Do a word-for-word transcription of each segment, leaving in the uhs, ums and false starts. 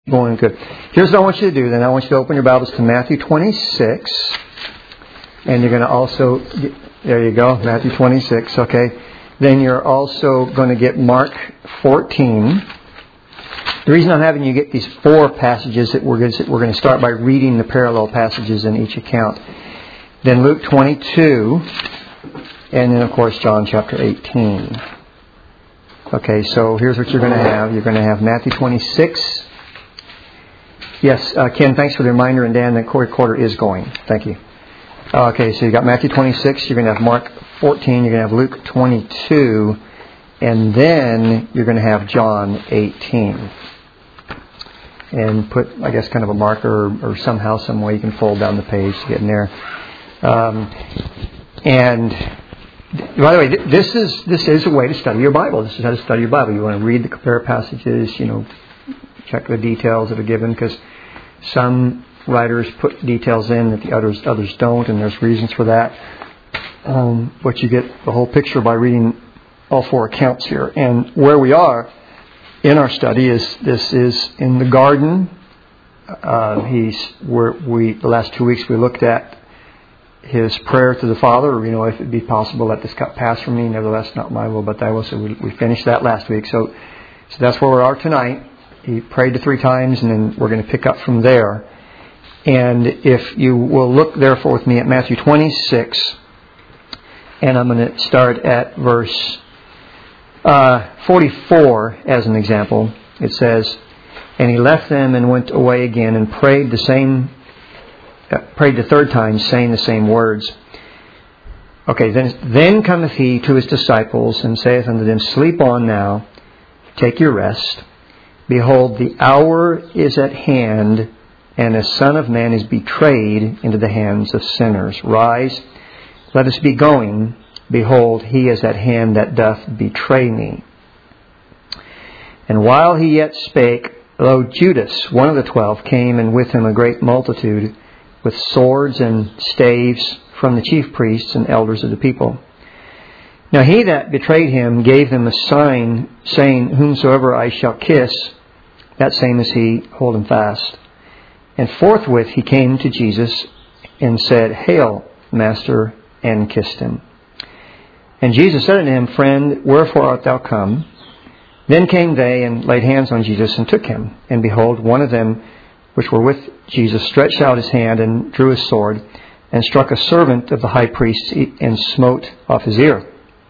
Going good. Here's what I want you to do then. I want you to open your Bibles to Matthew twenty-six. And you're going to also, there you go, Matthew twenty-six, okay. Then you're also going to get Mark fourteen. The reason I'm having you get these four passages that we're going to, we're going to start by reading the parallel passages in each account. Then Luke twenty-two. And then, of course, John chapter eighteen. Okay, so here's what you're going to have. You're going to have Matthew twenty-six. Yes, uh, Ken, thanks for the reminder. And Dan, the recorder is going. Thank you. Uh, okay, so you got Matthew twenty-six. You're going to have Mark fourteen. You're going to have Luke twenty-two. And then you're going to have John eighteen. And put, I guess, kind of a marker or, or somehow, some way you can fold down the page to get in there. Um, and by the way, this is this is a way to study your Bible. This is how to study your Bible. You want to read the compare passages, you know, check the details that are given, because some writers put details in that the others others don't, and there's reasons for that. Um, but you get the whole picture by reading all four accounts here. And where we are in our study is this is in the garden. Uh, he's where we the last two weeks we looked at his prayer to the Father. You know, if it be possible, let this cup pass from me. Nevertheless, not my will, but thy will. So we, we finished that last week. So, so that's where we are tonight. He prayed to three times, and then we're going to pick up from there. And if you will look, therefore, with me at Matthew twenty-six, and I'm going to start at verse uh, forty-four as an example. It says, "And he left them and went away again, and prayed the same, uh, prayed the third time, saying the same words." Okay, then then cometh he to his disciples, and saith unto them, "Sleep on now, take your rest. Behold, the hour is at hand, and the Son of Man is betrayed into the hands of sinners. Rise, let us be going. Behold, he is at hand that doth betray me." And while he yet spake, lo, Judas, one of the twelve, came, and with him a great multitude, with swords and staves, from the chief priests and elders of the people. Now he that betrayed him gave them a sign, saying, "Whomsoever I shall kiss, that same is he, hold him fast." And forthwith he came to Jesus and said, "Hail, Master," and kissed him. And Jesus said unto him, "Friend, wherefore art thou come?" Then came they and laid hands on Jesus and took him. And behold, one of them which were with Jesus stretched out his hand and drew his sword and struck a servant of the high priest and smote off his ear.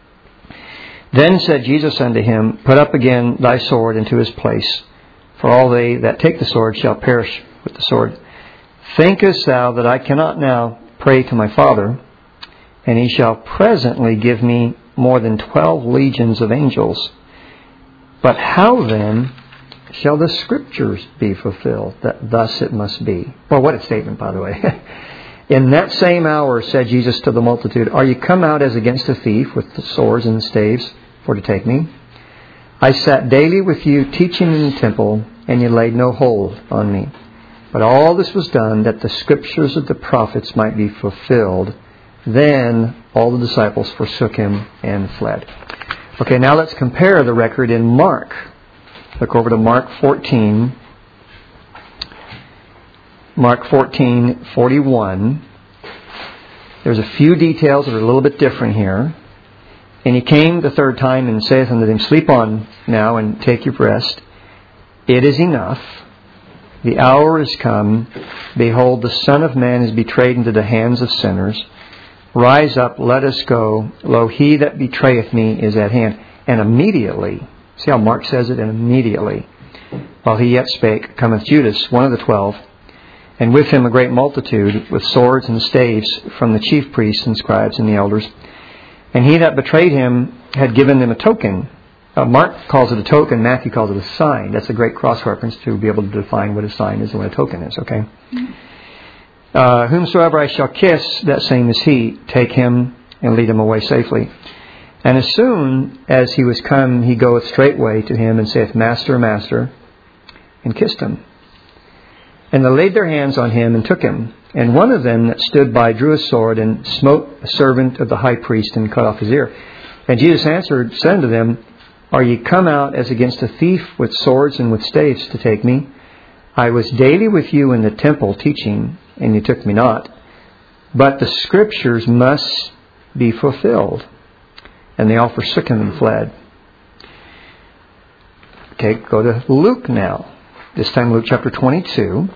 Then said Jesus unto him, "Put up again thy sword into his place, for all they that take the sword shall perish with the sword. Thinkest thou that I cannot now pray to my Father, and he shall presently give me more than twelve legions of angels? But how then shall the Scriptures be fulfilled, that thus it must be?" Well, what a statement, by the way. "In that same hour said Jesus to the multitude, Are ye come out as against a thief with the swords and the staves for to take me? I sat daily with you teaching in the temple, and ye laid no hold on me. But all this was done that the Scriptures of the prophets might be fulfilled. Then all the disciples forsook him and fled." Okay, now let's compare the record in Mark. Look over to Mark fourteen. Mark fourteen, forty-one. There's a few details that are a little bit different here. "And he came the third time and saith unto them, Sleep on now and take your rest. It is enough. The hour is come. Behold, the Son of Man is betrayed into the hands of sinners. Rise up, let us go. Lo, he that betrayeth me is at hand." And immediately, see how Mark says it? And immediately, while he yet spake, cometh Judas, one of the twelve, and with him a great multitude, with swords and staves, from the chief priests and scribes and the elders. And he that betrayed him had given them a token. Uh, Mark calls it a token, Matthew calls it a sign. That's a great cross-reference to be able to define what a sign is and what a token is, okay? Mm-hmm. Uh, "Whomsoever I shall kiss, that same is he. Take him and lead him away safely. And as soon as he was come, he goeth straightway to him and saith, Master, Master, and kissed him. And they laid their hands on him and took him. And one of them that stood by drew a sword and smote a servant of the high priest and cut off his ear. And Jesus answered, said unto them, Are ye come out as against a thief with swords and with staves to take me? I was daily with you in the temple teaching, and you took me not. But the Scriptures must be fulfilled. And they all forsook him and fled. Okay, go to Luke now. This time Luke chapter twenty-two.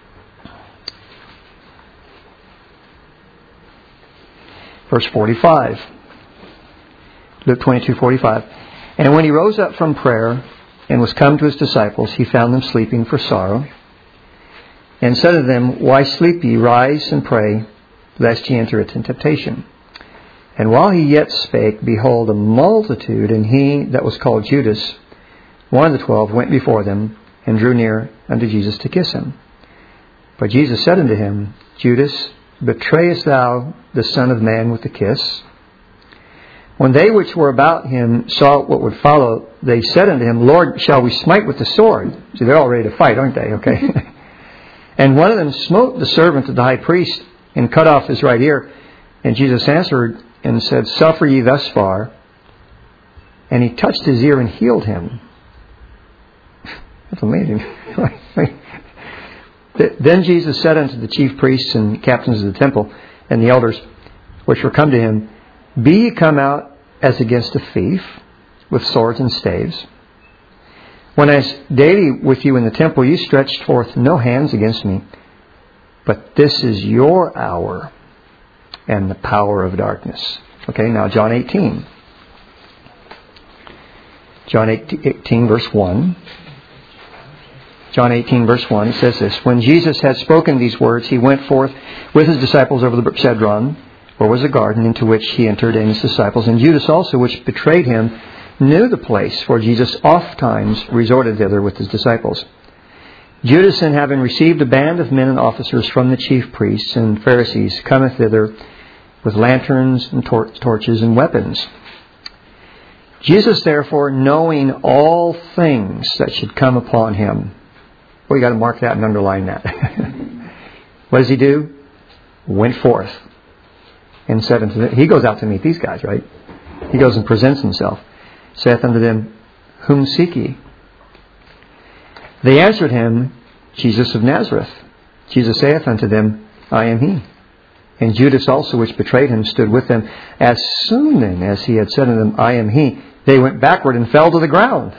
Verse forty-five. Luke twenty-two, forty-five. And when he rose up from prayer and was come to his disciples, he found them sleeping for sorrow. And said to them, Why sleep ye? Rise and pray, lest ye enter into temptation. And while he yet spake, behold, a multitude, and he that was called Judas, one of the twelve, went before them, and drew near unto Jesus to kiss him. But Jesus said unto him, Judas, betrayest thou the Son of Man with a kiss? When they which were about him saw what would follow, they said unto him, Lord, shall we smite with the sword? See, they're all ready to fight, aren't they? Okay. And one of them smote the servant of the high priest, and cut off his right ear. And Jesus answered and said, Suffer ye thus far. And he touched his ear and healed him. That's amazing. Then Jesus said unto the chief priests and captains of the temple and the elders which were come to him, Be ye come out as against a thief with swords and staves? When I was daily with you in the temple, you stretched forth no hands against me. But this is your hour and the power of darkness. Okay, now John eighteen. John eighteen, verse one. John eighteen, verse one, it says this, When Jesus had spoken these words, he went forth with his disciples over the brook Cedron, where was a garden, into which he entered and his disciples. And Judas also, which betrayed him, knew the place, for Jesus oft times resorted thither with his disciples. Judas, then, having received a band of men and officers from the chief priests and Pharisees, cometh thither with lanterns and tor- torches and weapons. Jesus, therefore, knowing all things that should come upon him. Well, you got to mark that and underline that. What does he do? Went forth and said unto them, he goes out to meet these guys, right? He goes and presents himself. Saith unto them, Whom seek ye? They answered him, Jesus of Nazareth. Jesus saith unto them, I am he. And Judas also, which betrayed him, stood with them. As soon then as he had said unto them, I am he, they went backward and fell to the ground.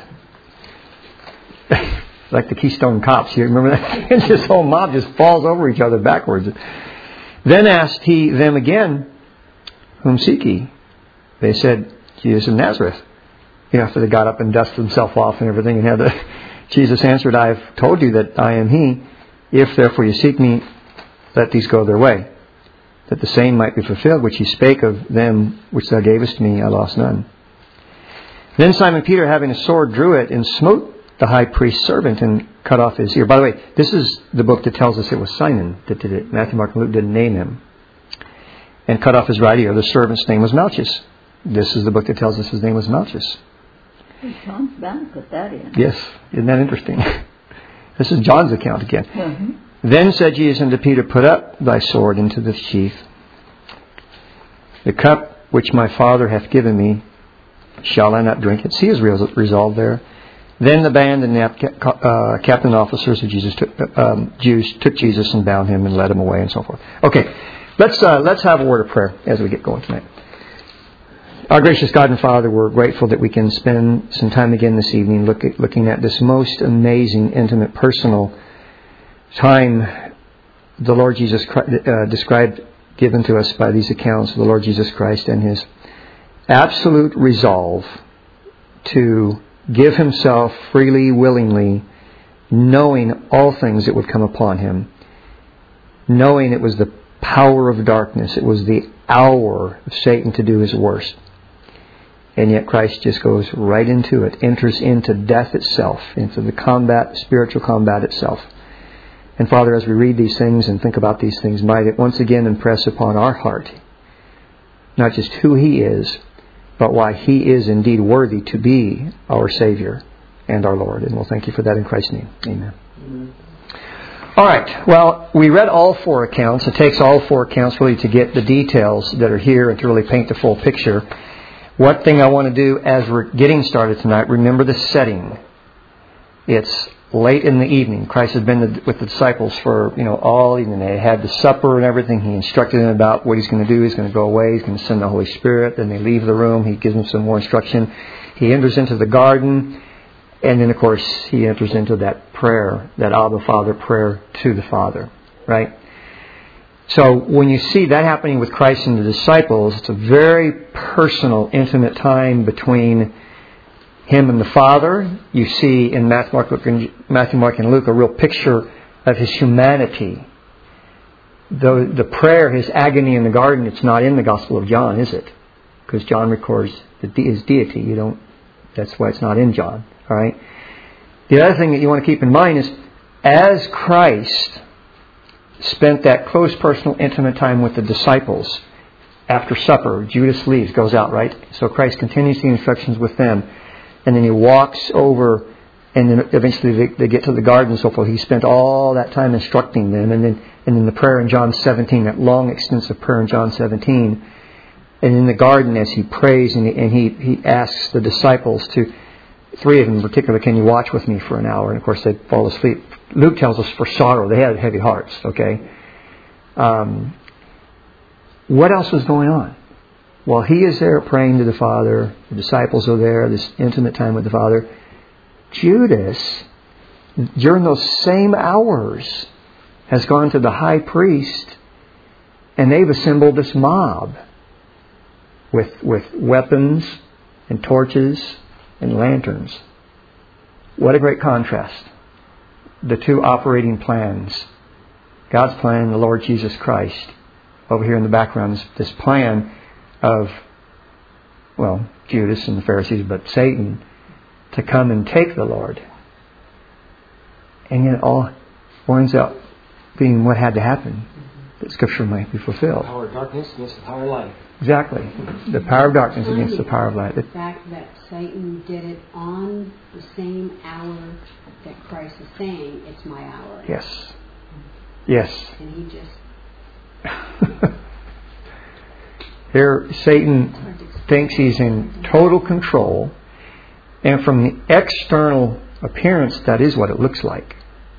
Like the Keystone Cops. You remember that? This whole mob just falls over each other backwards. Then asked he them again, Whom seek ye? They said, Jesus of Nazareth. You know, after they got up and dusted themselves off and everything, and had the, Jesus answered, I have told you that I am he. If therefore you seek me, let these go their way, that the same might be fulfilled, which he spake of them which thou gavest me, I lost none. Then Simon Peter, having a sword, drew it and smote the high priest's servant and cut off his ear. By the way, this is the book that tells us it was Simon that did it. Matthew, Mark, and Luke didn't name him. And cut off his right ear. The servant's name was Malchus. This is the book that tells us his name was Malchus. John's bound to put that in. Yes, isn't that interesting? This is John's account again. Mm-hmm. Then said Jesus unto Peter, Put up thy sword into the sheath. The cup which my Father hath given me, shall I not drink it? See his resolve there. Then the band and the uh, captain officers of Jesus took, um, Jews took Jesus and bound him and led him away and so forth. Okay, let's uh, let's have a word of prayer as we get going tonight. Our gracious God and Father, we're grateful that we can spend some time again this evening look at, looking at this most amazing, intimate, personal time the Lord Jesus Christ, uh, described, given to us by these accounts of the Lord Jesus Christ and his absolute resolve to give himself freely, willingly, knowing all things that would come upon him, knowing it was the power of darkness, it was the hour of Satan to do his worst. And yet Christ just goes right into it, enters into death itself, into the combat, spiritual combat itself. And Father, as we read these things and think about these things, might it once again impress upon our heart not just who he is, but why he is indeed worthy to be our Savior and our Lord. And we'll thank you for that in Christ's name. Amen. Amen. All right. Well, we read all four accounts. It takes all four accounts really to get the details that are here and to really paint the full picture. One thing I want to do as we're getting started tonight, remember the setting. It's late in the evening. Christ had been with the disciples for, you know, all evening. They had the supper and everything. He instructed them about what He's going to do. He's going to go away. He's going to send the Holy Spirit. Then they leave the room. He gives them some more instruction. He enters into the garden. And then, of course, He enters into that prayer, that Abba Father prayer to the Father. Right? So when you see that happening with Christ and the disciples, it's a very personal, intimate time between Him and the Father. You see in Matthew, Mark, Luke, and, Matthew, Mark, and Luke a real picture of His humanity. The, the prayer, His agony in the garden, it's not in the Gospel of John, is it? Because John records His deity. You don't. That's why it's not in John. All right. The other thing that you want to keep in mind is, as Christ spent that close, personal, intimate time with the disciples after supper, Judas leaves, goes out, right? So Christ continues the instructions with them. And then He walks over, and then eventually they, they get to the garden and so forth. He spent all that time instructing them. And then and then the prayer in John seventeen, that long, extensive prayer in John seventeen. And in the garden as He prays and He, and he, he asks the disciples to, three of them in particular, can you watch with me for an hour? And of course they fall asleep. Luke tells us for sorrow. They had heavy hearts, okay? Um, what else was going on? Well, He is there praying to the Father. The disciples are there, this intimate time with the Father. Judas, during those same hours, has gone to the high priest, and they've assembled this mob with, with weapons and torches and lanterns. What a great contrast. The two operating plans. God's plan, the Lord Jesus Christ. Over here in the background is this plan of, well, Judas and the Pharisees, but Satan, to come and take the Lord. And yet it all winds up being what had to happen, that Scripture might be fulfilled. The power of darkness against the power of light. Exactly. The power of darkness against the power of light. The fact that Satan did it on the same hour that Christ is saying, it's my hour. Yes. Yes. And he just... Here, Satan thinks he's in total control, and from the external appearance, that is what it looks like.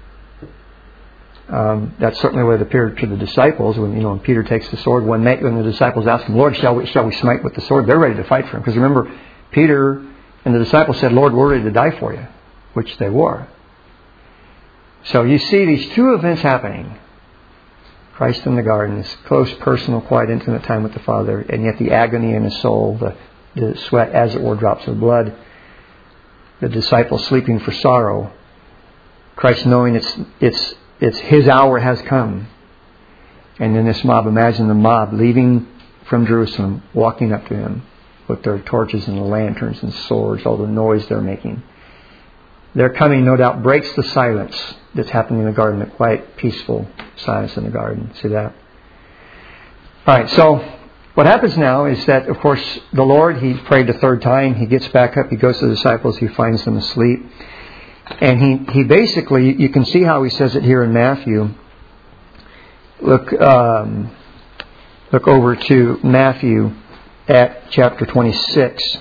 Um, that's certainly what it appeared to the disciples when, you know, when Peter takes the sword. When, they, when the disciples ask him, Lord, shall we, shall we smite with the sword? They're ready to fight for him. Because remember, Peter and the disciples said, Lord, we're ready to die for you, which they were. So you see these two events happening. Christ in the garden, this close, personal, quiet, intimate time with the Father, and yet the agony in His soul, the, the sweat, as it were, drops of blood. The disciples sleeping for sorrow. Christ knowing it's it's it's His hour has come. And then this mob, imagine the mob leaving from Jerusalem, walking up to Him with their torches and the lanterns and swords, all the noise they're making. Their coming, no doubt, breaks the silence that's happening in the garden, the quiet, peaceful silence in the garden. See that? All right, so what happens now is that, of course, the Lord, He prayed the third time. He gets back up. He goes to the disciples. He finds them asleep. And he, he basically, you can see how He says it here in Matthew. Look, um, look over to Matthew at chapter twenty-six.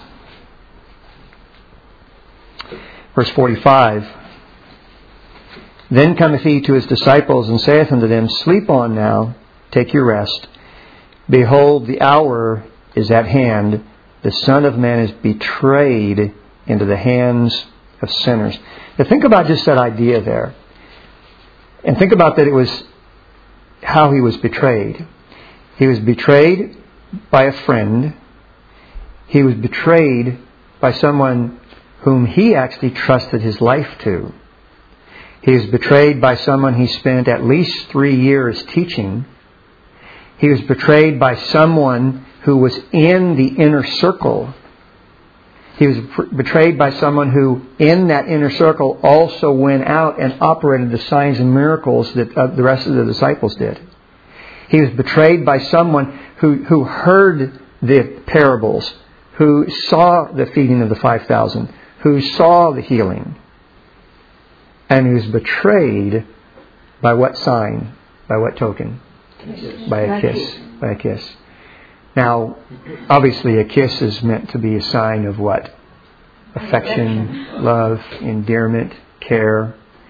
Verse forty-five. Then cometh He to His disciples and saith unto them, Sleep on now, take your rest. Behold, the hour is at hand. The Son of Man is betrayed into the hands of sinners. Now think about just that idea there. And think about that it was how He was betrayed. He was betrayed by a friend. He was betrayed by someone whom He actually trusted His life to. He was betrayed by someone He spent at least three years teaching. He was betrayed by someone who was in the inner circle. He was betrayed by someone who, in that inner circle, also went out and operated the signs and miracles that uh, the rest of the disciples did. He was betrayed by someone who, who heard the parables, who saw the feeding of the five thousand, who saw the healing. And he was betrayed by what sign? By what token? By a kiss. By a kiss. Now, obviously a kiss is meant to be a sign of what? Affection, love, endearment, care.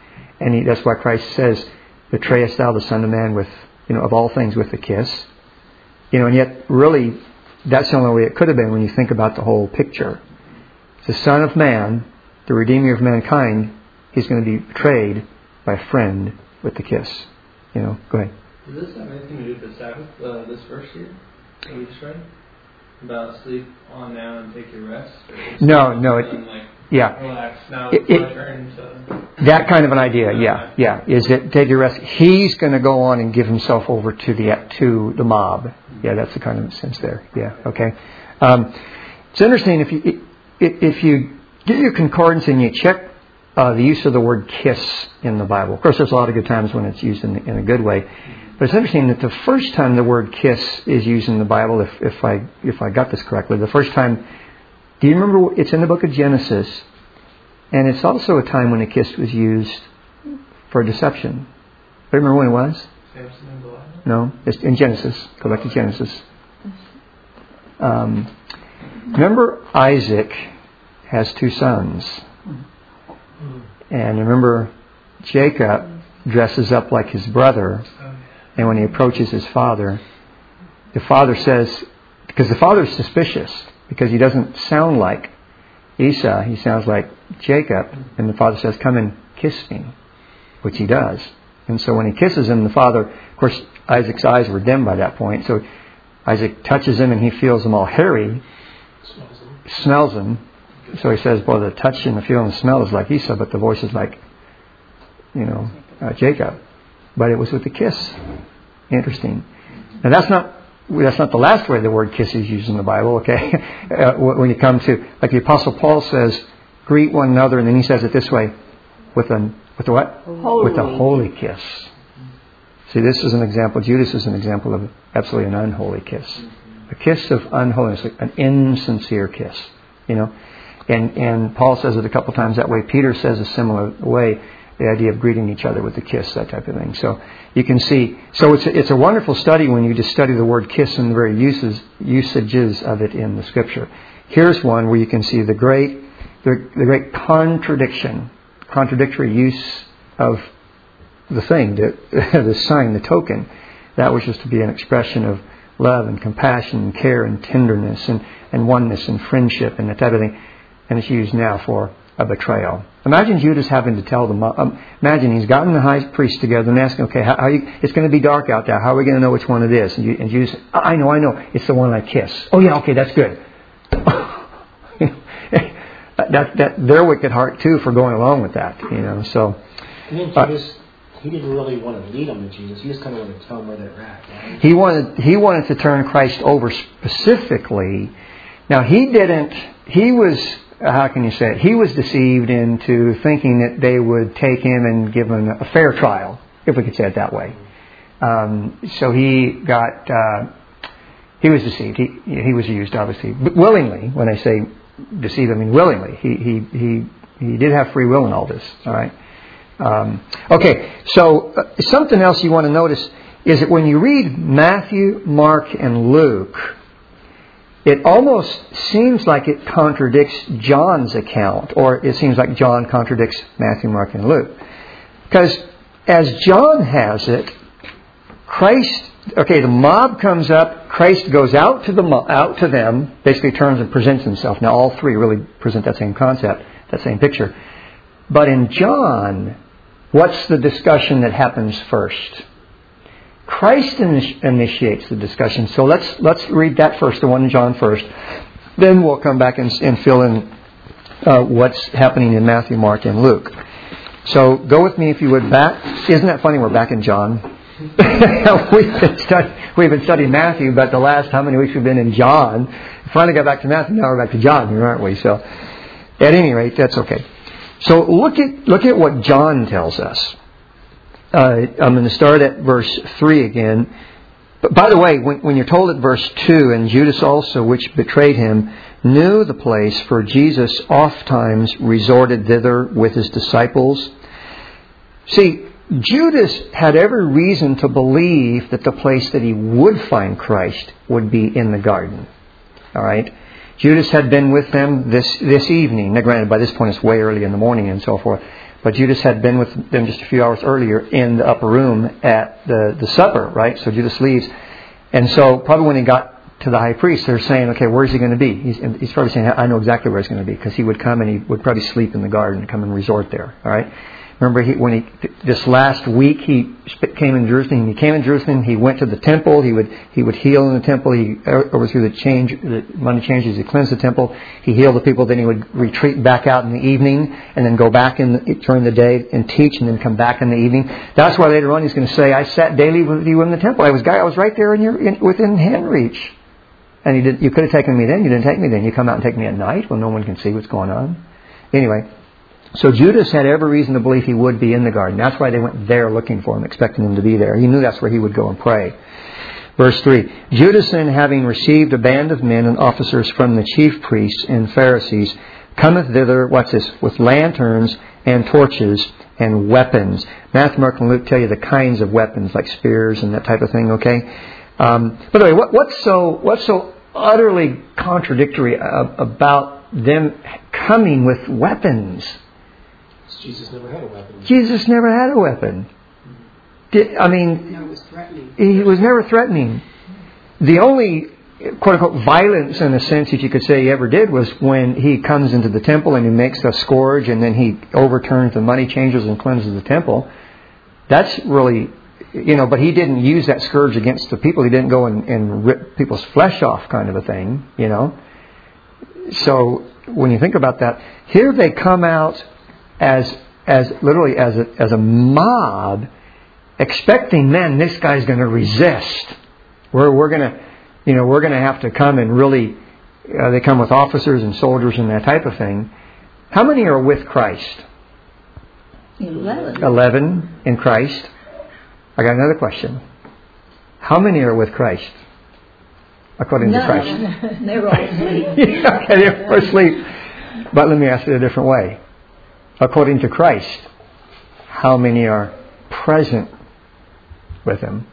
And he, that's why Christ says, betrayest thou the Son of Man with, you know, of all things with a kiss? You know, and yet really, that's the only way it could have been when you think about the whole picture. The Son of Man, the Redeemer of mankind, he's going to be betrayed by a friend with the kiss. You know, go ahead. Does this have anything to do with the Sabbath, uh, this verse here that we just read? About sleep on now and take your rest? No, no. It, and like, yeah. Relax. Now it, it's my it, turn to... That kind of an idea, yeah, yeah. Is that take your rest? He's going to go on and give himself over to the to the mob. Yeah, that's the kind of sense there. Yeah, okay. Um, it's interesting if you if you get your concordance and you check uh, the use of the word kiss in the Bible. Of course, there's a lot of good times when it's used in, in a good way. But it's interesting that the first time the word kiss is used in the Bible, if, if I if I got this correctly, the first time, do you remember, it's in the book of Genesis, and it's also a time when a kiss was used for deception. Do you remember when it was? Samson and Delilah? No, it's in Genesis. Go back to Genesis. Um, remember, Isaac has two sons. And remember, Jacob dresses up like his brother. And when he approaches his father, the father says, because the father is suspicious, because he doesn't sound like Esau, he sounds like Jacob. And the father says, come and kiss me, which he does. And so when he kisses him, the father, of course, Isaac's eyes were dim by that point. So Isaac touches him and he feels them all hairy, Smells them. smells them. So he says, well, the touch and the feel and the smell is like Esau, but the voice is like, you know, uh, Jacob. But it was with the kiss. Interesting. Now that's not that's not the last way the word kiss is used in the Bible, okay? uh, when you come to, like the Apostle Paul says, greet one another, and then he says it this way, with a, with a what? Holy. With a holy kiss. See, this is an example, Judas is an example of absolutely an unholy kiss. A kiss of unholiness, an insincere kiss, you know? And and Paul says it a couple times that way. Peter says a similar way, the idea of greeting each other with a kiss, that type of thing. So you can see, so it's a, it's a wonderful study when you just study the word kiss and the very uses, usages of it in the Scripture. Here's one where you can see the great, the, the great contradiction, contradictory use of the thing, the, the sign, the token, that which is to be an expression of love and compassion and care and tenderness and, and oneness and friendship and that type of thing. And it's used now for a betrayal. Imagine Judas having to tell them. Um, imagine he's gotten the high priest together and asking, "Okay, how, how you, it's going to be dark out there. How are we going to know which one it is?" And, you, and Judas, "I know, I know. It's the one I kiss." "Oh yeah, okay, that's good." that that their wicked heart too for going along with that. You know, so. And then Judas, uh, he didn't really want to lead them to Jesus. He just kind of wanted to tell them where they're at. Right? He wanted he wanted to turn Christ over specifically. Now he didn't. He was. How can you say it? He was deceived into thinking that they would take him and give him a fair trial, if we could say it that way. Um, so he got, uh, he was deceived. He he was used, obviously, but willingly. When I say deceived, I mean willingly. He he he he did have free will in all this. All right. Um, okay. So uh, something else you want to notice is that when you read Matthew, Mark, and Luke, it almost seems like it contradicts John's account, or it seems like John contradicts Matthew, Mark, and Luke. Because as John has it, Christ, okay, the mob comes up, Christ goes out to the out to them, basically turns and presents himself. Now all three really present that same concept, that same picture. But in John, what's the discussion that happens first? Christ initiates the discussion. So let's let's read that first, the one in John first. Then we'll come back and, and fill in uh, what's happening in Matthew, Mark, and Luke. So go with me, if you would, back. Isn't that funny? We're back in John. we've, been study, we've been studying Matthew, but the last how many weeks we've been in John. Finally got back to Matthew. Now we're back to John here, aren't we? So at any rate, that's okay. So look at look at what John tells us. Uh, I'm going to start at verse three again. But by the way, when, when you're told at verse two, and Judas also, which betrayed him, knew the place, for Jesus oft times resorted thither with his disciples. See, Judas had every reason to believe that the place that he would find Christ would be in the garden. All right? Judas had been with them this, this evening. Now, granted, by this point it's way early in the morning and so forth. But Judas had been with them just a few hours earlier in the upper room at the, the supper, right? So Judas leaves. And so probably when he got to the high priest, they're saying, okay, where's he going to be? He's, he's probably saying, I know exactly where he's going to be, because he would come and he would probably sleep in the garden, come and resort there, all right? Remember, he, when he this last week he came in Jerusalem. He came in Jerusalem. He went to the temple. He would he would heal in the temple. He overthrew the change, the money changes. He cleansed the temple. He healed the people. Then he would retreat back out in the evening, and then go back in the, during the day and teach, and then come back in the evening. That's why later on he's going to say, "I sat daily with you in the temple. I was guy. I was right there in your in, within hand reach." And you did. You could have taken me then. You didn't take me then. You come out and take me at night when no one can see what's going on. Anyway. So Judas had every reason to believe he would be in the garden. That's why they went there looking for him, expecting him to be there. He knew that's where he would go and pray. Verse three. Judas then, having received a band of men and officers from the chief priests and Pharisees, cometh thither, what's this, with lanterns and torches and weapons. Matthew, Mark, and Luke tell you the kinds of weapons, like spears and that type of thing, okay? Um, by the way, what, what's so what's so utterly contradictory about them coming with weapons? Jesus never had a weapon. Jesus never had a weapon. Did, I mean, No, it was threatening. He was never threatening. The only, quote unquote, violence in a sense that you could say he ever did was when he comes into the temple and he makes a scourge and then he overturns the money changers and cleanses the temple. That's really, you know, but he didn't use that scourge against the people. He didn't go and, and rip people's flesh off, kind of a thing, you know. So when you think about that, here they come out as as literally as a, as a mob, expecting, man, this guy's going to resist. We're we're going to, you know, we're going to have to come and really. Uh, they come with officers and soldiers and that type of thing. How many are with Christ? Eleven. Eleven in Christ. I got another question. How many are with Christ? According None. to Christ. They were all asleep. Yeah, okay, they were asleep. But let me ask it a different way. According to Christ, how many are present with Him?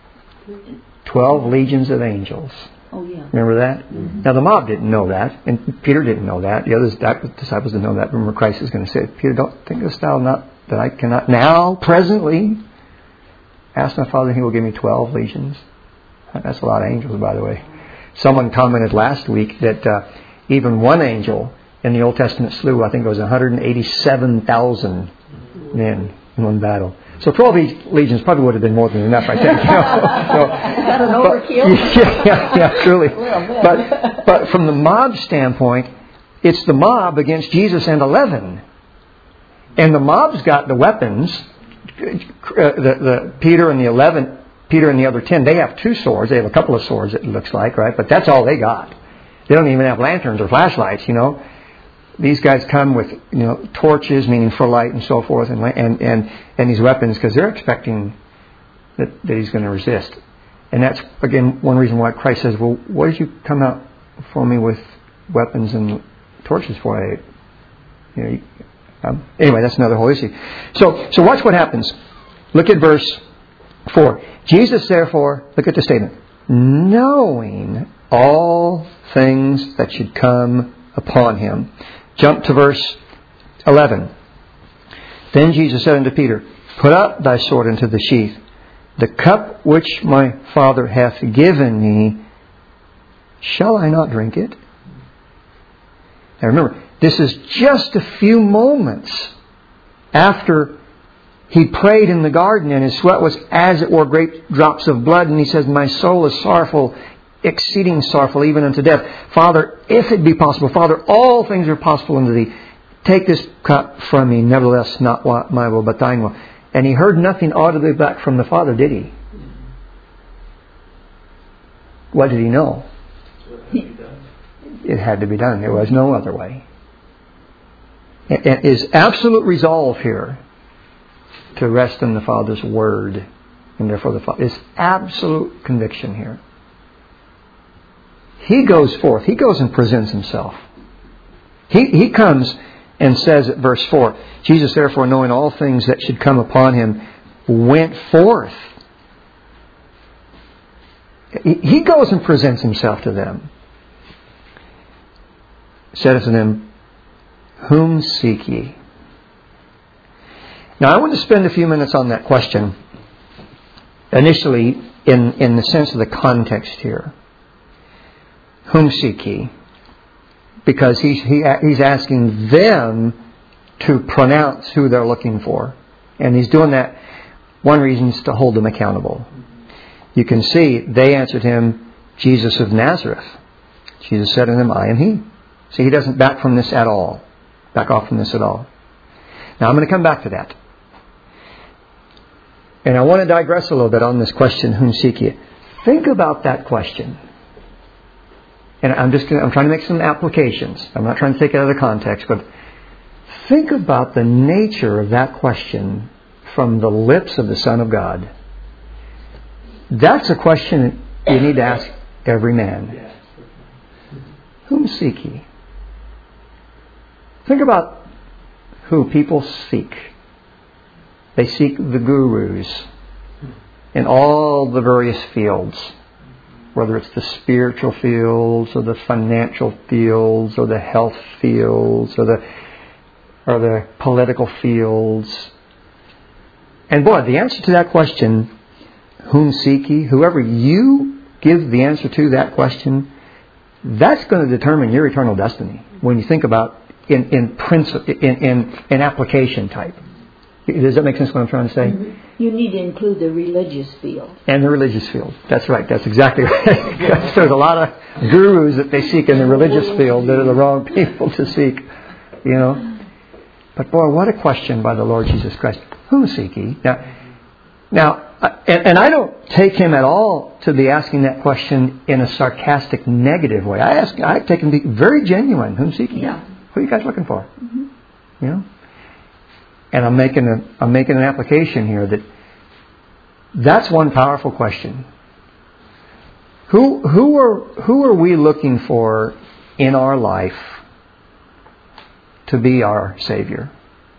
Twelve legions of angels. Oh, yeah. Remember that? Mm-hmm. Now the mob didn't know that, and Peter didn't know that. The other disciples didn't know that. Remember, Christ is going to say, Peter, don't thinkest thou not that I cannot now, presently, ask my Father, and He will give me twelve legions? That's a lot of angels, by the way. Someone commented last week that uh, even one angel in the Old Testament slew, I think it was one hundred eighty-seven thousand men in one battle. So twelve legions probably would have been more than enough, I think. You know? So, Is that an but, overkill? yeah, yeah, yeah, truly. Well, But but from the mob standpoint, it's the mob against Jesus and eleven, and the mob's got the weapons. Uh, the the Peter and the eleven, Peter and the other ten, they have two swords. They have a couple of swords, it looks like, right? But that's all they got. They don't even have lanterns or flashlights, you know. These guys come with, you know, torches, meaning for light and so forth, and and and, and these weapons, because they're expecting that, that He's going to resist. And that's, again, one reason why Christ says, well, what did you come out for me with weapons and torches for? I, you know, um, anyway, that's another whole issue. So, so watch what happens. Look at verse four. Jesus, therefore, look at the statement, knowing all things that should come upon Him. Jump to verse eleven. Then Jesus said unto Peter, put up thy sword into the sheath. The cup which my Father hath given me, shall I not drink it? Now remember, this is just a few moments after He prayed in the garden and His sweat was as it were great drops of blood. And He says, my soul is sorrowful, exceeding sorrowful, even unto death. Father, if it be possible, Father, all things are possible unto Thee. Take this cup from me, nevertheless, not my will, but Thine will. And He heard nothing audibly back from the Father, did He? What did He know? It had to be done. There was no other way. It is absolute resolve here to rest in the Father's Word. And therefore the Father. It's absolute conviction here. He goes forth. He goes and presents Himself. He, he comes and says at verse four, Jesus therefore, knowing all things that should come upon Him, went forth. He, he goes and presents Himself to them. Said unto them, whom seek ye? Now, I want to spend a few minutes on that question. Initially, in, in the sense of the context here. Whom seek ye? Because he's, he, he's asking them to pronounce who they're looking for. And he's doing that, one reason is to hold them accountable. You can see, they answered him, Jesus of Nazareth. Jesus said to them, I am he. See, he doesn't back from this at all. Back off from this at all. Now, I'm going to come back to that. And I want to digress a little bit on this question, whom seek ye? Think about that question. And I'm just gonna, I'm trying to make some applications. I'm not trying to take it out of context, but think about the nature of that question from the lips of the Son of God. That's a question you need to ask every man. Whom seek ye? Think about who people seek. They seek the gurus in all the various fields, whether it's the spiritual fields or the financial fields or the health fields or the or the political fields. And boy, the answer to that question, whom seek ye? Whoever you give the answer to that question, that's going to determine your eternal destiny. When you think about in in principle, in, in in application type. Does that make sense what I'm trying to say? Mm-hmm. You need to include the religious field. And the religious field. That's right. That's exactly right. There's a lot of gurus that they seek in the religious field that are the wrong people to seek. You know. But boy, what a question by the Lord Jesus Christ. Whom seek ye? Now, now and, and I don't take him at all to be asking that question in a sarcastic, negative way. I ask, I take him to be very genuine. Whom seek ye? Yeah. Who are you guys looking for? Mm-hmm. You know. And I'm making a I'm making an application here that that's one powerful question. Who who are who are we looking for in our life to be our Savior?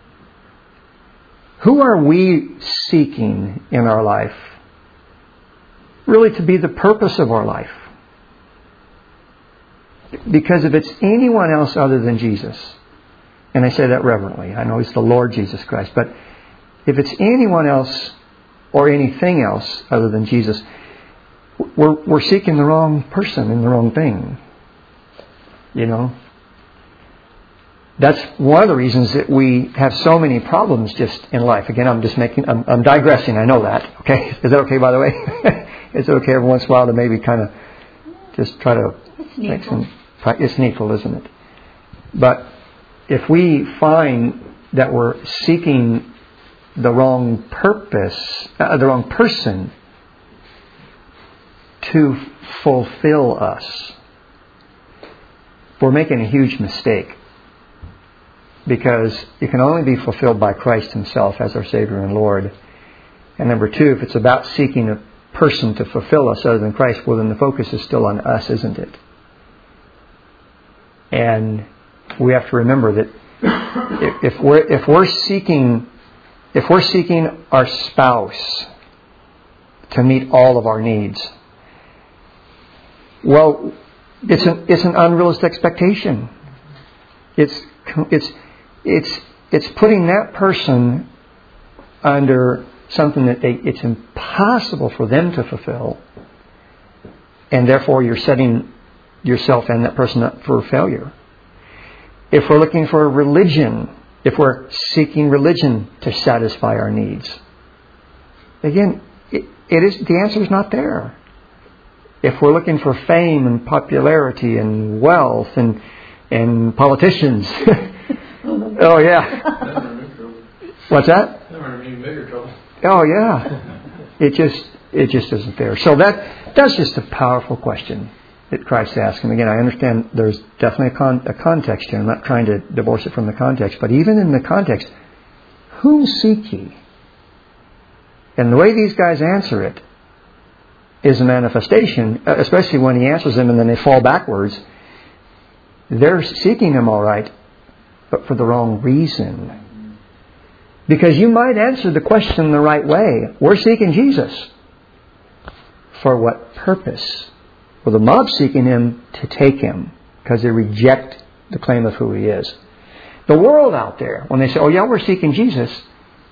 Who are we seeking in our life really to be the purpose of our life? Because if it's anyone else other than Jesus, and I say that reverently. I know He's the Lord Jesus Christ. But if it's anyone else or anything else other than Jesus, we're, we're seeking the wrong person and the wrong thing. You know? That's one of the reasons that we have so many problems just in life. Again, I'm just making, I'm, I'm digressing. I know that. Okay? Is that okay, by the way? Is it okay every once in a while to maybe kind of just try to it's make needful. some... It's needful, isn't it? But if we find that we're seeking the wrong purpose, uh, the wrong person to fulfill us, we're making a huge mistake. Because it can only be fulfilled by Christ Himself as our Savior and Lord. And number two, if it's about seeking a person to fulfill us other than Christ, well then the focus is still on us, isn't it? And we have to remember that if we're if we're seeking if we're seeking our spouse to meet all of our needs, well, it's an it's an unrealistic expectation. It's it's it's it's putting that person under something that they it's impossible for them to fulfill, and therefore you're setting yourself and that person up for failure. If we're looking for a religion, if we're seeking religion to satisfy our needs, again, it, it is the answer is not there. If we're looking for fame and popularity and wealth and and politicians, oh yeah, what's that? Never in even bigger trouble. Oh yeah, it just it just isn't there. So that that's just a powerful question that Christ asked him. Again, I understand there's definitely a, con- a context here. I'm not trying to divorce it from the context. But even in the context, whom seek ye? And the way these guys answer it is a manifestation, especially when he answers them and then they fall backwards. They're seeking him all right, but for the wrong reason. Because you might answer the question the right way. We're seeking Jesus. For what purpose? Well, the mob's seeking him to take him because they reject the claim of who he is. The world out there, when they say, oh yeah, we're seeking Jesus,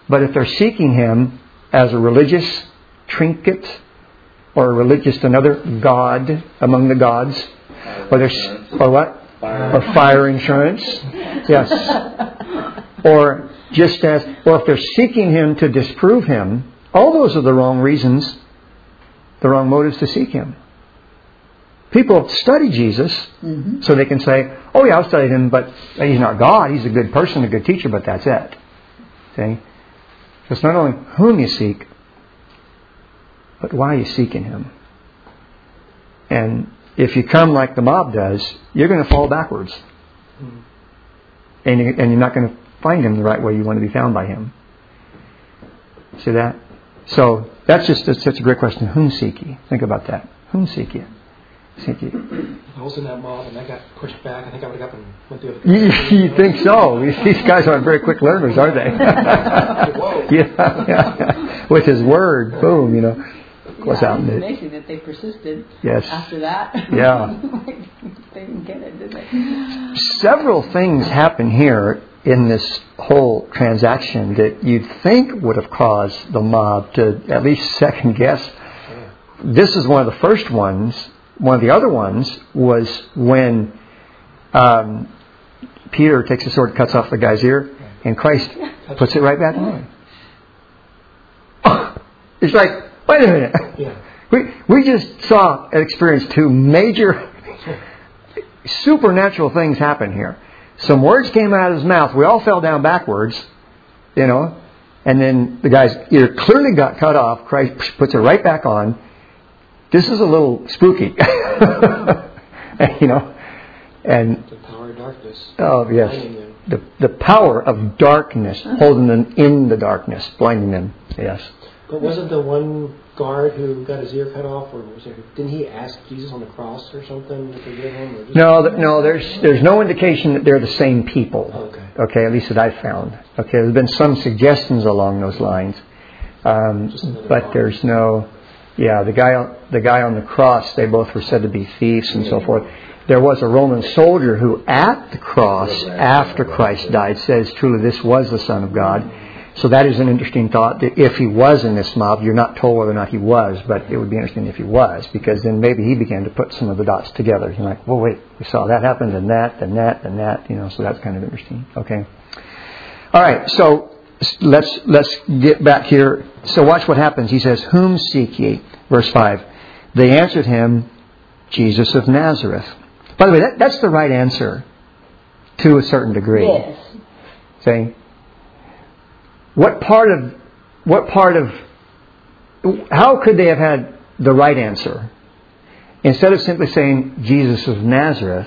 But if they're seeking Him as a religious trinket or a religious another god among the gods, or there's or what? Fire. Or fire insurance. Yes. Or just as or if they're seeking Him to disprove Him, all those are the wrong reasons, the wrong motives to seek Him. People study Jesus Mm-hmm. so they can say, oh yeah, I've studied Him, but He's not God. He's a good person, a good teacher, but that's it. See? So it's not only whom you seek, but why are you seeking Him? And if you come like the mob does, you're going to fall backwards. Mm. And, you, and you're not going to find Him the right way you want to be found by Him. See that? So that's just that's such a great question. Whom seek ye? Think about that. Whom seek ye? Seek ye. If I was in that mob and I got pushed back, I think I would have got up and went the other You, direction. you think so? These guys aren't very quick learners, are they? Whoa. yeah, yeah. With His word, boom, you know. Goes Yeah, out it's and it, amazing that they persisted yes. after that. Yeah. They didn't get it, did they? Several things happen here in this whole transaction that you'd think would have caused the mob to at least second guess. This is one of the first ones. One of the other ones was when um, Peter takes a sword, cuts off the guy's ear, and Christ puts it right back on. It's like, wait a minute. Yeah. We we just saw and experienced two major supernatural things happen here. Some words came out of His mouth. We all fell down backwards, you know. And then the guy's ear clearly got cut off. Christ puts it right back on. This is a little spooky, you know. And The power of darkness. oh yes, Blinding them. the the power of darkness holding them in the darkness, blinding them. Yes. But wasn't the one guard who got his ear cut off, or was it, didn't he ask Jesus on the cross or something to forgive him? Or just, No, th- no. There's there's no indication that they're the same people. Oh, okay. Okay, at least that I've found. Okay, there's been some suggestions along those lines, um, Just another but guard. there's no. Yeah, the guy on the guy on the cross. They both were said to be thieves and so forth. There was a Roman soldier who, at the cross after Christ died, says, "Truly, this was the Son of God." So that is an interesting thought. That if he was in this mob, you're not told whether or not he was, but it would be interesting if he was, because then maybe he began to put some of the dots together. You're like, well, wait, we saw that happen, and that, and that, and that, you know. So that's kind of interesting. Okay. All right. So let's let's get back here. So watch what happens. He says, "Whom seek ye?" Verse five. They answered him, "Jesus of Nazareth." By the way, that, that's the right answer to a certain degree. Yes. Saying, what part of, what part of, how could they have had the right answer? Instead of simply saying Jesus of Nazareth,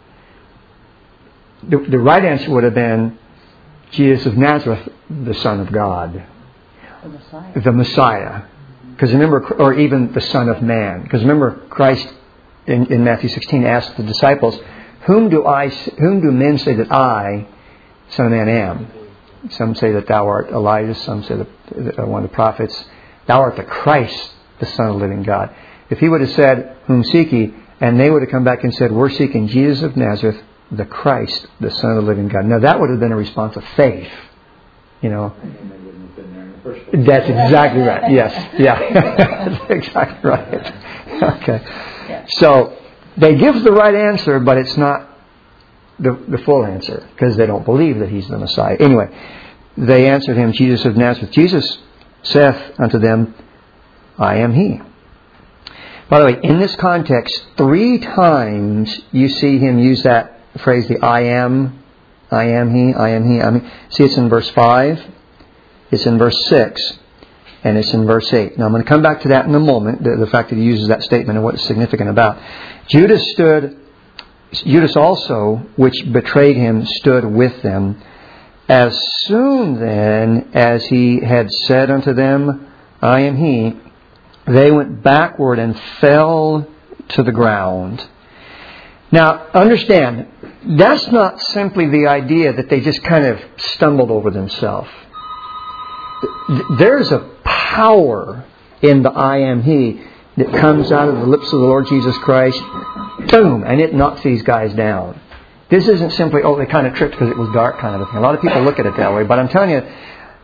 the, the right answer would have been Jesus of Nazareth, the Son of God, The Messiah. the Messiah. Because remember, or even the Son of Man. Because remember, Christ in, in Matthew sixteen asked the disciples, "Whom do I, whom do men say that I, Son of Man, am?" Some say that thou art Elijah. Some say that one of the prophets. Thou art the Christ, the Son of the living God. If he would have said, "Whom seek ye?" and they would have come back and said, "We're seeking Jesus of Nazareth, the Christ, the Son of the living God." Now that would have been a response of faith. You know. That's exactly right. Yes. Yeah. That's exactly right. Okay. So they give the right answer, but it's not the, the full answer, because they don't believe that He's the Messiah. Anyway, they answered him, "Jesus of Nazareth." Jesus saith unto them, "I am He." By the way, in this context, three times you see Him use that phrase, the I am, I am He, I am He. I mean, see, it's in verse five, it's in verse six, and it's in verse eight. Now I'm going to come back to that in a moment, the, the fact that he uses that statement and what it's significant about. Judas stood, Judas also, which betrayed Him, stood with them. As soon then as He had said unto them, "I am He," they went backward and fell to the ground. Now, understand, that's not simply the idea that they just kind of stumbled over themselves. There's a power in the "I am He" that comes out of the lips of the Lord Jesus Christ. Boom! And it knocks these guys down. This isn't simply, oh, they kind of tripped because it was dark kind of a thing. A lot of people look at it that way. But I'm telling you,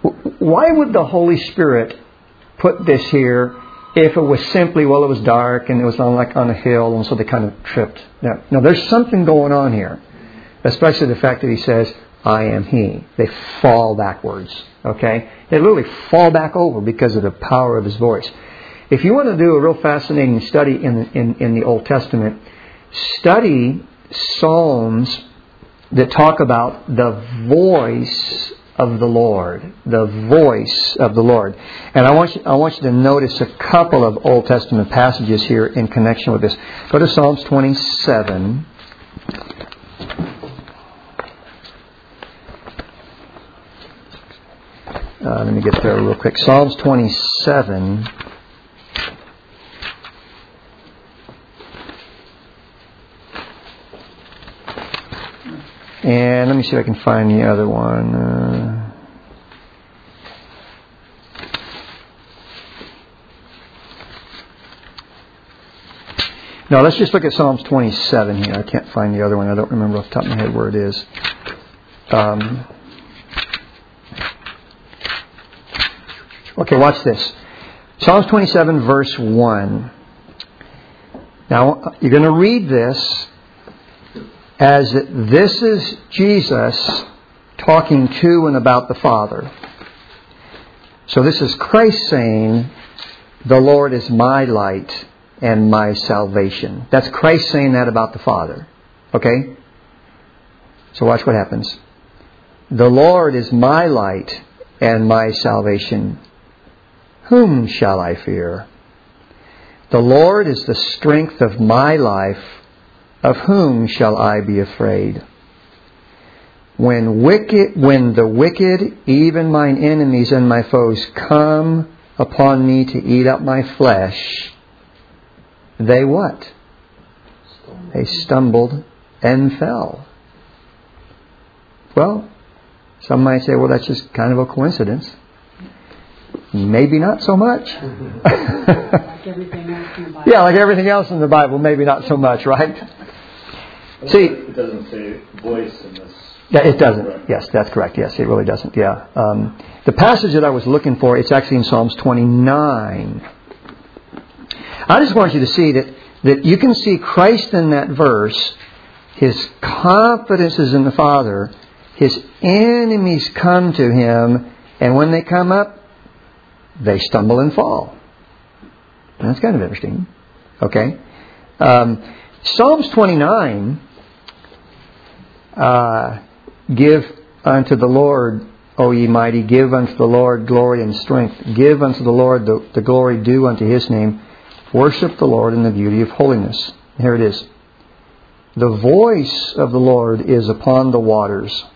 why would the Holy Spirit put this here if it was simply, well, it was dark and it was on like on a hill and so they kind of tripped? No, no, there's something going on here. Especially the fact that he says, I am He. They fall backwards. Okay? They literally fall back over because of the power of His voice. If you want to do a real fascinating study in, in, in the Old Testament, study Psalms that talk about the voice of the Lord. The voice of the Lord. And I want you, I want you to notice a couple of Old Testament passages here in connection with this. Go to Psalms twenty-seven. Uh, let me get there real quick. Psalms twenty-seven. And let me see if I can find the other one. Uh, no, let's just look at Psalms twenty-seven here. I can't find the other one. I don't remember off the top of my head where it is. Um, okay, watch this. Psalms twenty-seven, verse one. Now, you're going to read this as this is Jesus talking to and about the Father. So this is Christ saying, the Lord is my light and my salvation. That's Christ saying that about the Father. Okay? So watch what happens. The Lord is my light and my salvation. Whom shall I fear? The Lord is the strength of my life. Of whom shall I be afraid? When wicked, when the wicked, even mine enemies and my foes, come upon me to eat up my flesh, they what? They stumbled and fell. Well, some might say, well, that's just kind of a coincidence. Maybe not so much. Like everything else in the Bible. Yeah, like everything else in the Bible, maybe not so much, right? See, it doesn't say voice in this. Yeah, it doesn't. Yes, that's correct. Yes, it really doesn't. Yeah. Um, the passage that I was looking for, it's actually in Psalms twenty-nine. I just want you to see that, that you can see Christ in that verse. His confidence is in the Father. His enemies come to Him, and when they come up, they stumble and fall. And that's kind of interesting. Okay? Um, Psalms twenty-nine, uh, give unto the Lord, O ye mighty, give unto the Lord glory and strength. Give unto the Lord the, the glory due unto His name. Worship the Lord in the beauty of holiness. Here it is. The voice of the Lord is upon the waters.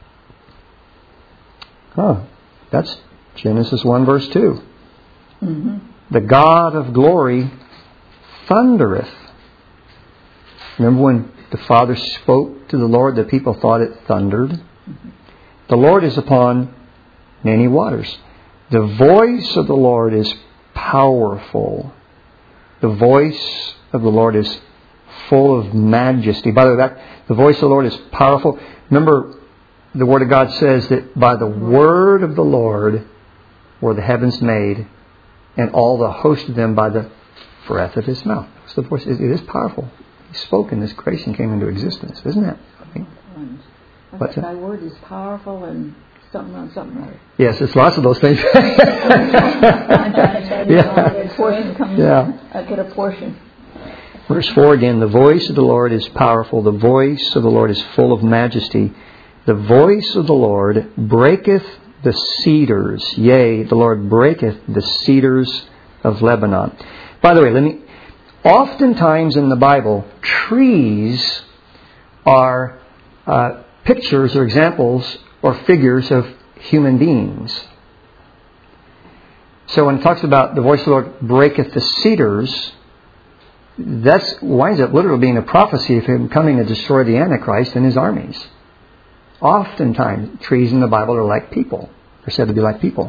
Oh, that's Genesis one verse two. Mm-hmm. The God of glory thundereth. Remember when the Father spoke to the Lord, the people thought it thundered? Mm-hmm. The Lord is upon many waters. The voice of the Lord is powerful. The voice of the Lord is full of majesty. By the way, that, the voice of the Lord is powerful. Remember, the Word of God says that by the word of the Lord were the heavens made, and all the host of them by the breath of His mouth. So the voice, it is powerful. He spoke and this creation came into existence. Isn't that? I mean, What's Thy word is powerful and something on something other. Yes, it's lots of those things. I'm trying to tell you, Yeah. a portion comes, Yeah. I get a portion. Verse four again, the voice of the Lord is powerful. The voice of the Lord is full of majesty. The voice of the Lord breaketh the cedars. Yea, the Lord breaketh the cedars of Lebanon. By the way, let me. Oftentimes in the Bible, trees are uh, pictures or examples or figures of human beings. So when it talks about the voice of the Lord breaketh the cedars, that winds up literally being a prophecy of Him coming to destroy the Antichrist and his armies. Oftentimes, trees in the Bible are like people. They're said to be like people.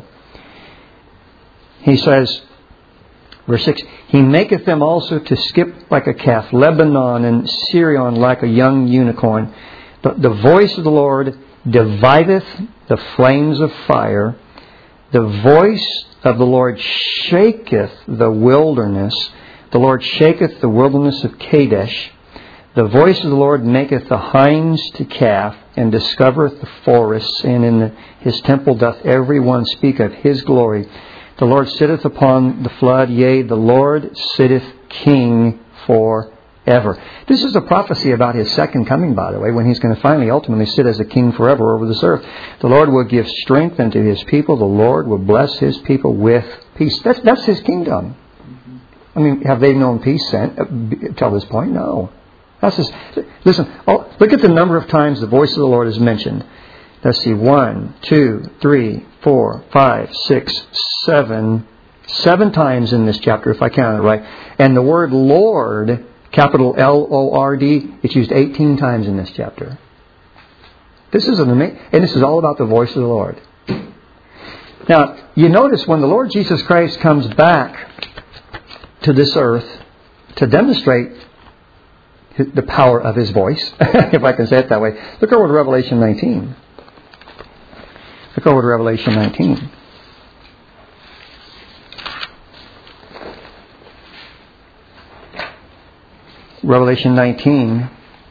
He says, verse six, He maketh them also to skip like a calf, Lebanon and Sirion like a young unicorn. The, the voice of the Lord divideth the flames of fire. The voice of the Lord shaketh the wilderness. The Lord shaketh the wilderness of Kadesh. The voice of the Lord maketh the hinds to calf, and discovereth the forests, and in the, his temple doth every one speak of his glory. The Lord sitteth upon the flood, yea, the Lord sitteth king forever. This is a prophecy about his second coming, by the way, when he's going to finally ultimately sit as a king forever over this earth. The Lord will give strength unto his people. The Lord will bless his people with peace. That's, that's his kingdom. I mean, have they known peace until this point? No. That's just, listen, oh, look at the number of times the voice of the Lord is mentioned. Let's see, one, two, three, four, five, six, seven, seven times in this chapter, if I counted it right. And the word Lord, capital L O R D, it's used eighteen times in this chapter. This is an amazing, and this is all about the voice of the Lord. Now, you notice when the Lord Jesus Christ comes back to this earth to demonstrate the power of his voice, if I can say it that way. Look over to Revelation nineteen. Look over to Revelation nineteen. Revelation nineteen.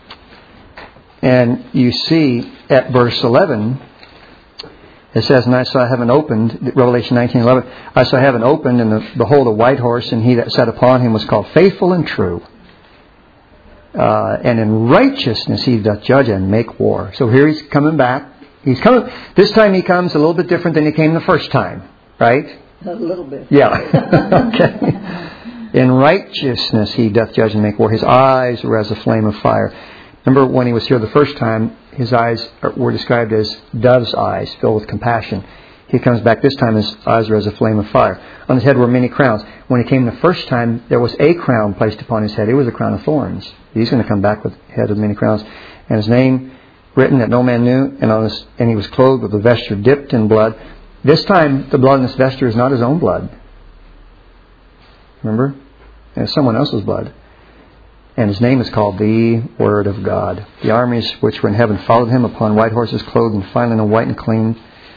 And you see at verse eleven, it says, and I saw heaven opened, Revelation nineteen eleven, I saw heaven opened, and the, behold, a white horse, and he that sat upon him was called Faithful and True. Uh, and in righteousness he doth judge and make war. So here he's coming back. He's coming. This time he comes a little bit different than he came the first time, right? A little bit. Yeah. Okay. In righteousness he doth judge and make war. His eyes were as a flame of fire. Remember when he was here the first time, his eyes were described as dove's eyes, filled with compassion. He comes back this time, his eyes are as a flame of fire. On his head were many crowns. When he came the first time, there was a crown placed upon his head. It was a crown of thorns. He's going to come back with a head of many crowns. And his name written that no man knew, and on his, and he was clothed with a vesture dipped in blood. This time, the blood in this vesture is not his own blood. Remember? It's someone else's blood. And his name is called the Word of God. The armies which were in heaven followed him upon white horses, clothed in fine linen, white and clean.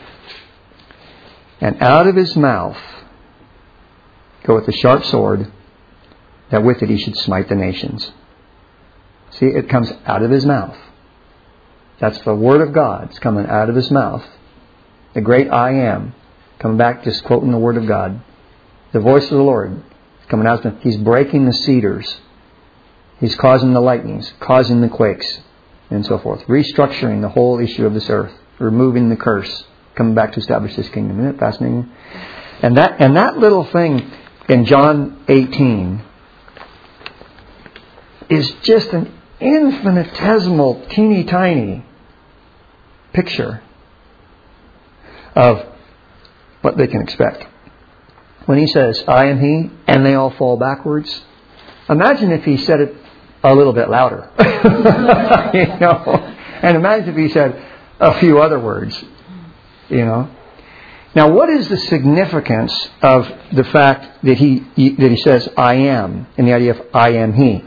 And out of his mouth goeth a sharp sword, that with it he should smite the nations. See, it comes out of his mouth. That's the Word of God. It's coming out of his mouth. The great I Am. Coming back, just quoting the Word of God. The voice of the Lord is coming out of him. He's breaking the cedars. He's causing the lightnings, causing the quakes, and so forth. Restructuring the whole issue of this earth. Removing the curse. Coming back to establish His kingdom. Isn't it fascinating? And that, and that little thing in John eighteen is just an infinitesimal, teeny tiny picture of what they can expect. When He says, I am He, and they all fall backwards. Imagine if He said it a little bit louder. You know? And imagine if He said a few other words. You know? Now, what is the significance of the fact that he that he says, I am, and the idea of I am He?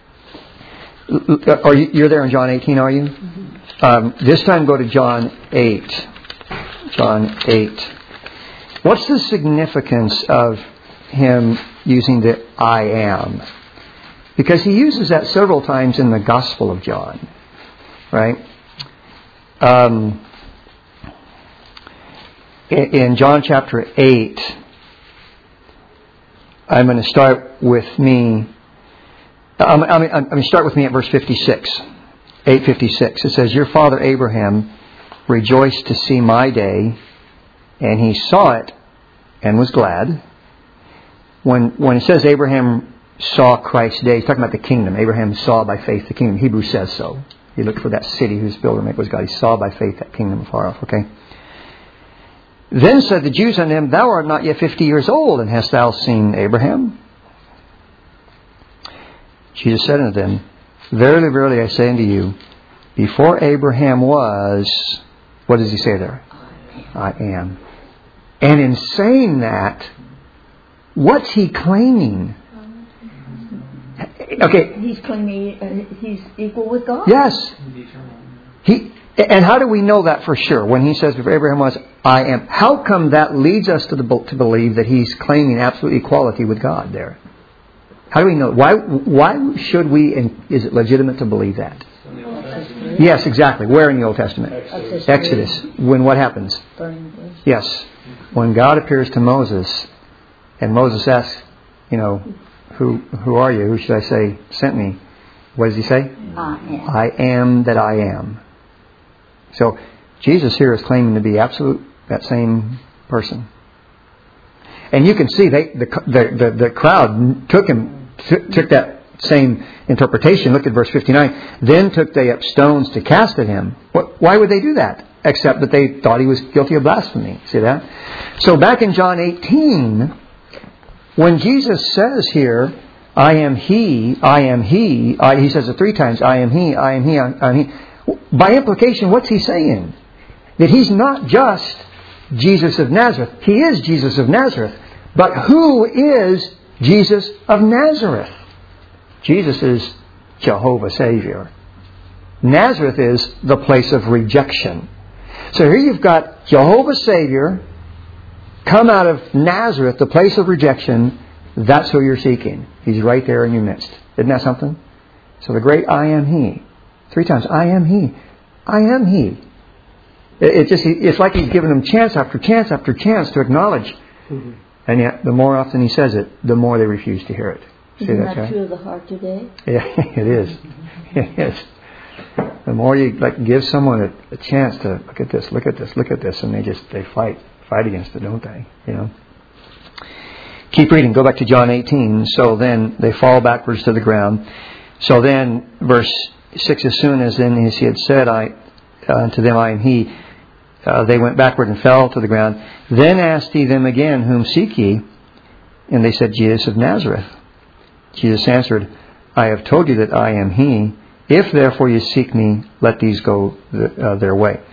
Are you, you're there in John eighteen, are you? Mm-hmm. Um, this time go to John eight. John eight. What's the significance of Him using the I am? Because He uses that several times in the Gospel of John. Right? Um... In John chapter eight, I'm going to start with me. I'm, I'm, I'm going to start with me at verse fifty-six. eight fifty-six. It says, Your father Abraham rejoiced to see my day, and he saw it and was glad. When when it says Abraham saw Christ's day, he's talking about the kingdom. Abraham saw by faith the kingdom. Hebrews says so. He looked for that city whose builder was God. He saw by faith that kingdom afar off. Okay. Then said the Jews unto him, Thou art not yet fifty years old, and hast thou seen Abraham? Jesus said unto them, Verily, verily, I say unto you, before Abraham was, what does He say there? I am. And in saying that, what's He claiming? Okay. He's claiming uh, He's equal with God. Yes. He And how do we know that for sure? When he says, before Abraham was, I am. How come that leads us to, the, to believe that he's claiming absolute equality with God there? How do we know? Why Why should we, and is it legitimate to believe that? Yes, exactly. Where in the Old Testament? Exodus. Exodus. When what happens? Burning bush. Yes. When God appears to Moses, and Moses asks, you know, who who are you? Who should I say sent me? What does he say? I am. I am that I am. So Jesus here is claiming to be absolute, that same person. And you can see they the the the, the crowd took him t- took that same interpretation. Look at verse fifty-nine. Then took they up stones to cast at him. What, why would they do that? Except that they thought he was guilty of blasphemy. See that? So back in John eighteen, when Jesus says here, I am He, I am He, I, he says it three times, I am He, I am He, I am He. By implication, what's he saying? That he's not just Jesus of Nazareth. He is Jesus of Nazareth. But who is Jesus of Nazareth? Jesus is Jehovah Savior. Nazareth is the place of rejection. So here you've got Jehovah Savior come out of Nazareth, the place of rejection. That's who you're seeking. He's right there in your midst. Isn't that something? So the great I am He. Three times, I am He. I am He. It, it just, it's like He's giving them chance after chance after chance to acknowledge. Mm-hmm. And yet, the more often He says it, the more they refuse to hear it. See Isn't that, that true of the heart today? Yeah, it is. It is. The more you like give someone a, a chance to look at this, look at this, look at this, and they just they fight, fight against it, don't they? You know. Keep reading. Go back to John eighteen. So then they fall backwards to the ground. So then, verse six. As soon as then as he had said, "I uh, to them I am He," uh, they went backward and fell to the ground. Then asked he them again, "Whom seek ye?" And they said, "Jesus of Nazareth." Jesus answered, "I have told you that I am He. If therefore you seek me, let these go the, uh, their way."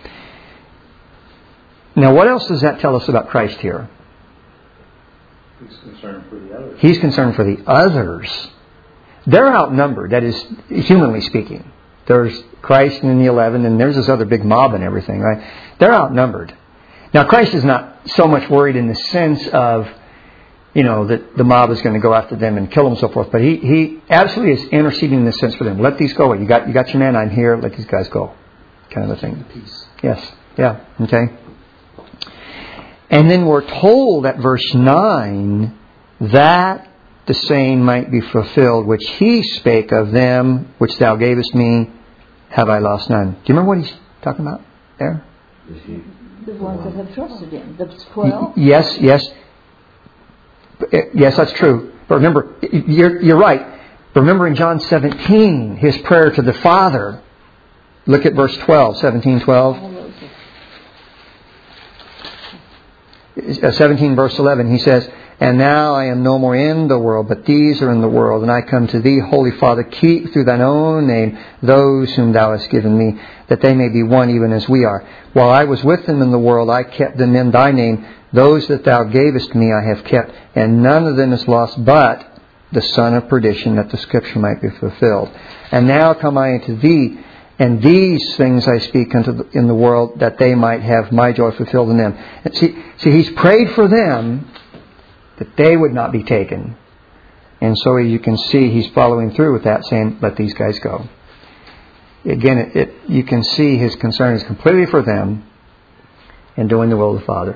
Now, what else does that tell us about Christ here? He's concerned for the others. He's concerned for the others. They're outnumbered, that is, humanly speaking. There's Christ and the eleven, and there's this other big mob and everything, right? They're outnumbered. Now, Christ is not so much worried in the sense of, you know, that the mob is going to go after them and kill them and so forth. But he, he absolutely is interceding in this sense for them. Let these go. You got you got your man. I'm here. Let these guys go. Kind of a thing. Peace. Yes. Yeah. Okay. And then we're told at verse nine that the saying might be fulfilled, which He spake of them, which Thou gavest me, have I lost none. Do you remember what He's talking about there? The ones that have trusted Him. The twelve? Yes, yes. Yes, that's true. But remember, you're, you're right. Remember in John seventeen, His prayer to the Father. Look at verse twelve, seventeen, twelve. seventeen verse eleven, He says, "And now I am no more in the world, but these are in the world. And I come to Thee, Holy Father, keep through Thine own name those whom Thou hast given me, that they may be one even as we are. While I was with them in the world, I kept them in Thy name. Those that Thou gavest me I have kept, and none of them is lost, but the son of perdition, that the Scripture might be fulfilled. And now come I unto Thee, and these things I speak unto the, in the world, that they might have my joy fulfilled in them." And see, see, He's prayed for them that they would not be taken. And so you can see He's following through with that, saying, let these guys go. Again, it, it, you can see His concern is completely for them and doing the will of the Father.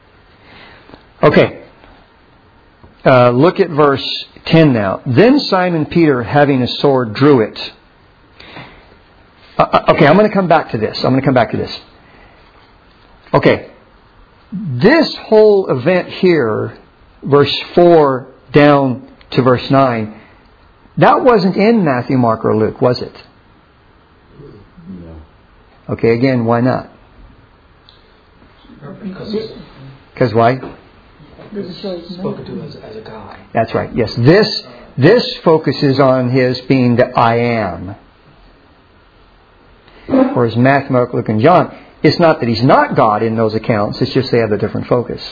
Okay. Uh, look at verse ten now. "Then Simon Peter, having a sword, drew it." Uh, okay, I'm going to come back to this. I'm going to come back to this. Okay. This whole event here, verse four down to verse nine, that wasn't in Matthew, Mark, or Luke, was it? No. Okay, again, why not? Because why? Spoken to as, as a guy. That's right. Yes, this this focuses on His being the I am. Whereas Matthew, Mark, Luke, and John, it's not that He's not God in those accounts. It's just they have a different focus.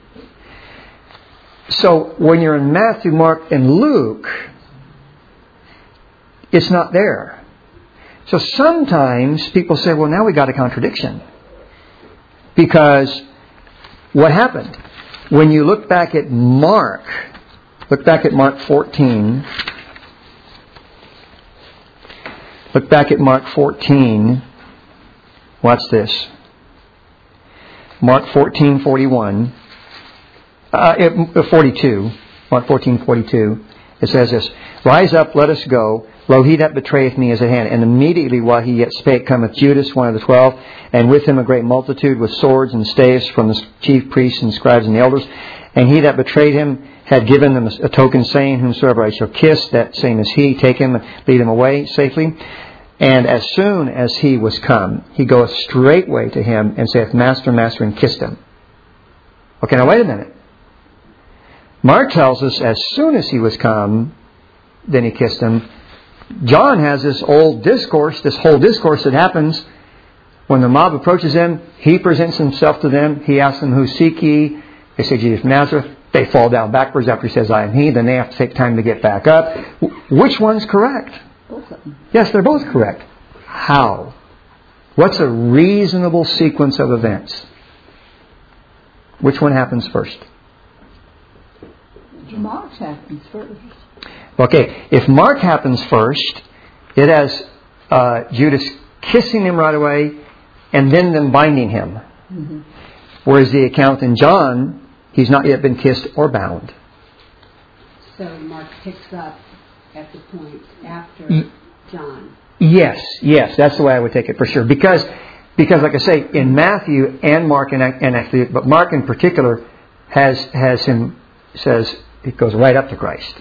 So when you're in Matthew, Mark, and Luke, it's not there. So sometimes people say, well, now we got a contradiction. Because what happened? When you look back at Mark, look back at Mark fourteen. Look back at Mark fourteen. Watch this. Mark fourteen forty-one. Uh, forty-two. Mark fourteen forty-two. It says this. Rise up, let us go. Lo, he that betrayeth me is at hand. And immediately while he yet spake, cometh Judas, one of the twelve, and with him a great multitude with swords and staves from the chief priests and scribes and the elders. And he that betrayed him had given them a token, saying, whomsoever I shall kiss, that same is he. Take him and lead him away safely. And as soon as he was come, he goeth straightway to him, and saith, Master, Master, and kissed him. Okay, now wait a minute. Mark tells us, as soon as he was come, then he kissed him. John has this old discourse, this whole discourse that happens when the mob approaches him. He presents himself to them. He asks them, who seek ye? They say, Jesus of Nazareth. They fall down backwards after he says, I am he. Then they have to take time to get back up. Which one's correct? Both of them. Yes, they're both correct. How? What's a reasonable sequence of events? Which one happens first? Mark's happens first. Okay, if Mark happens first, it has uh, Judas kissing him right away and then them binding him. Mm-hmm. Whereas the account in John, he's not yet been kissed or bound. So Mark picks up at the point after y- John. Yes, yes, that's the way I would take it for sure. Because, because like I say, in Matthew and Mark, and, and actually, but Mark in particular has has him, says, it goes right up to Christ.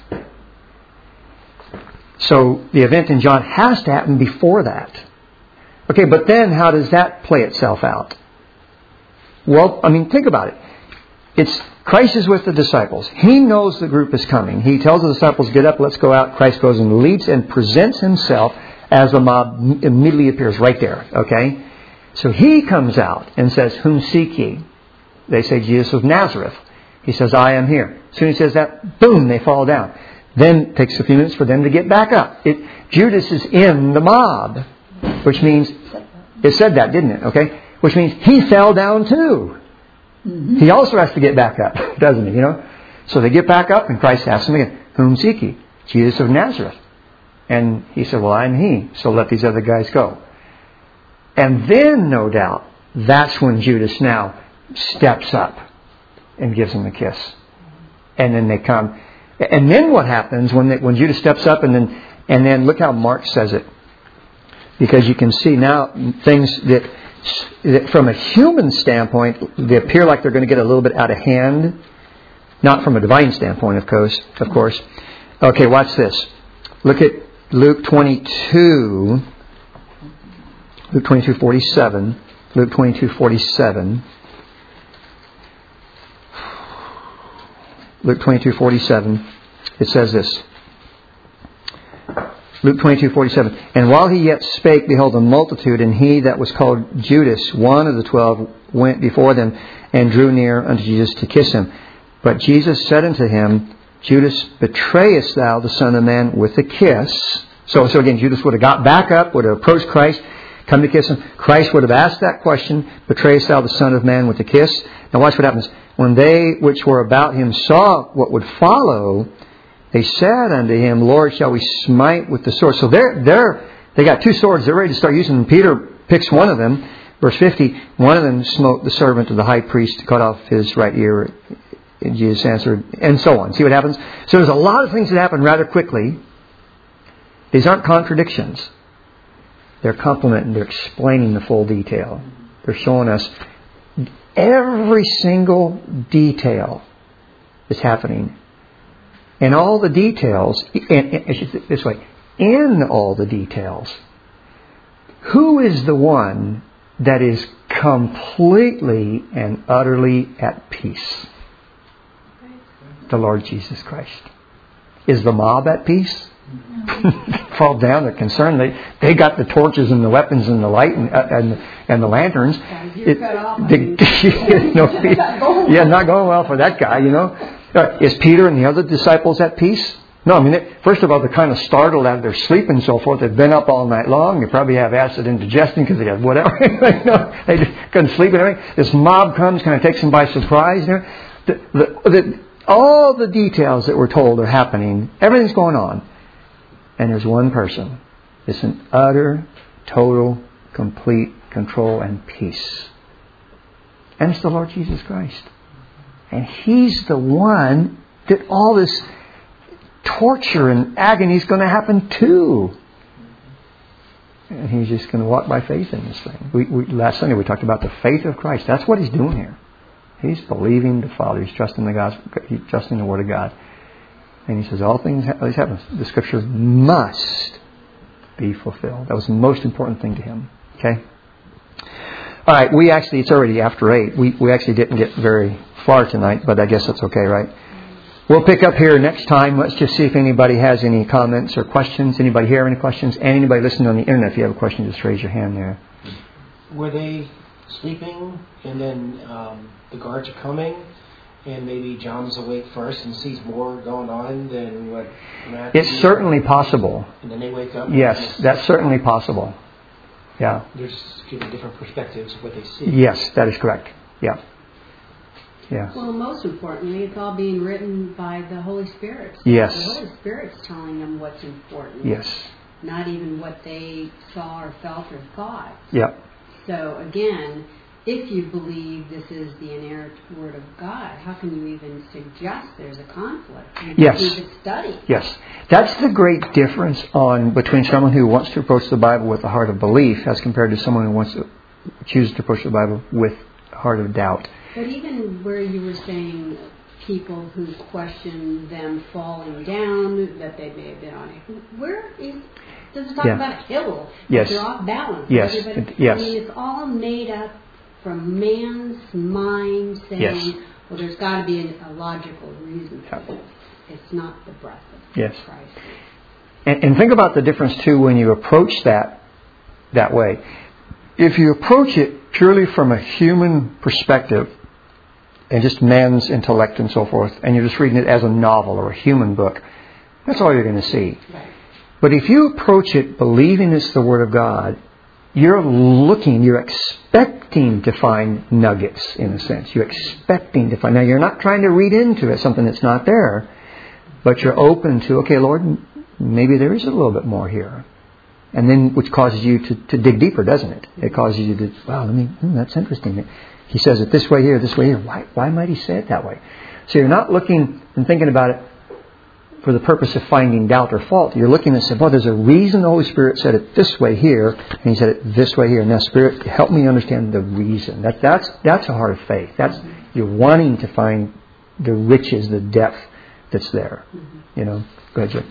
So the event in John has to happen before that. Okay, but then how does that play itself out? Well, I mean, think about it. It's Christ is with the disciples. He knows the group is coming. He tells the disciples, get up, let's go out. Christ goes and leads and presents himself as the mob immediately appears right there. Okay? So he comes out and says, whom seek ye? They say, Jesus of Nazareth. He says, I am here. As soon as he says that, boom, they fall down. Then it takes a few minutes for them to get back up. It, Judas is in the mob, which means, it said that, didn't it? Okay? Which means he fell down too. Mm-hmm. He also has to get back up, doesn't he? You know? So they get back up and Christ asks them again, whom seek ye? Jesus of Nazareth. And he said, well, I'm he. So let these other guys go. And then, no doubt, that's when Judas now steps up and gives him a kiss. And then they come. And then what happens when they, when Judas steps up and then and then look how Mark says it. Because you can see now things that, that from a human standpoint, they appear like they're going to get a little bit out of hand. Not from a divine standpoint, of course. Of course. Okay, watch this. Look at Luke twenty-two. Luke twenty-two forty-seven. Luke twenty-two forty-seven. Luke twenty-two forty-seven. It says this. Luke twenty-two forty-seven. And while he yet spake, behold, a multitude, and he that was called Judas, one of the twelve, went before them, and drew near unto Jesus to kiss him. But Jesus said unto him, Judas, betrayest thou the Son of Man with a kiss? So, so again, Judas would have got back up, would have approached Christ, come to kiss him. Christ would have asked that question, betrayest thou the Son of Man with a kiss? Now watch what happens. When they which were about him saw what would follow, they said unto him, Lord, shall we smite with the sword? So they're, they're, they got two swords. They're ready to start using them. Peter picks one of them. Verse fifty, one of them smote the servant of the high priest to cut off his right ear. And Jesus answered, and so on. See what happens? So there's a lot of things that happen rather quickly. These aren't contradictions. They're complementing. They're explaining the full detail. They're showing us every single detail is happening. And all the details, and, and this way, in all the details, who is the one that is completely and utterly at peace? The Lord Jesus Christ. Is the mob at peace? Fall down, they're concerned. They they got the torches and the weapons and the light and uh, and, and the lanterns. It, the, no, yeah, not going well for that guy, you know. Uh, is Peter and the other disciples at peace? No, I mean, it, first of all, they're kind of startled out of their sleep and so forth. They've been up all night long. They probably have acid indigestion because they got whatever. They just couldn't sleep and everything. This mob comes, kind of takes them by surprise. You know? the, the, the, all the details that we're told are happening. Everything's going on. And there's one person. It's an utter, total, complete control and peace. And it's the Lord Jesus Christ. And He's the one that all this torture and agony is going to happen to. And He's just going to walk by faith in this thing. We, we, last Sunday we talked about the faith of Christ. That's what He's doing here. He's believing the Father. He's trusting the gospel. He's trusting the Word of God. And He says all things these happen. The Scriptures must be fulfilled. That was the most important thing to Him. Okay? All right. We actually, it's already after eight. We, we actually didn't get very far tonight, but I guess that's okay, right? We'll pick up here next time. Let's just see if anybody has any comments or questions. Anybody here have any questions? And anybody listening on the internet, if you have a question, just raise your hand there. Were they sleeping and then um, the guards are coming and maybe John's awake first and sees more going on than what Matthew? It's certainly possible. And then they wake up? Yes, that's certainly possible. Yeah. There's giving different perspectives of what they see. Yes, that is correct. Yeah. Yeah. Well, most importantly, it's all being written by the Holy Spirit. Yes. The Holy Spirit's telling them what's important. Yes. Not even what they saw or felt or thought. Yeah. So again, if you believe this is the inerrant Word of God, how can you even suggest there's a conflict? You Yes. need to study. Yes. That's the great difference on between someone who wants to approach the Bible with a heart of belief as compared to someone who wants to choose to approach the Bible with a heart of doubt. But even where you were saying people who question them falling down, that they may have been on it, where is, does it talk Yeah. about a hill? Yes. They're off balance. Yes. Everybody- It- yes. I mean, it's all made up from man's mind saying, Yes. well, there's got to be a, a logical reason for Yeah. this. It's not the breath of Yes. Christ. And, and think about the difference, too, when you approach that that way. If you approach it purely from a human perspective, and just man's intellect and so forth, and you're just reading it as a novel or a human book, that's all you're going to see. Right. But if you approach it believing it's the Word of God, you're looking, you're expecting to find nuggets, in a sense. You're expecting to find... Now, you're not trying to read into it something that's not there, but you're open to, okay, Lord, maybe there is a little bit more here. And then, which causes you to, to dig deeper, doesn't it? It causes you to, wow, let me, hmm, that's interesting. He says it this way here, this way here. Why, why might He say it that way? So you're not looking and thinking about it for the purpose of finding doubt or fault. You're looking and saying, well, there's a reason the Holy Spirit said it this way here, and He said it this way here. Now, Spirit, help me understand the reason. That, that's that's a heart of faith. That's you're wanting to find the riches, the depth that's there. Mm-hmm. You know. Go ahead, Jim.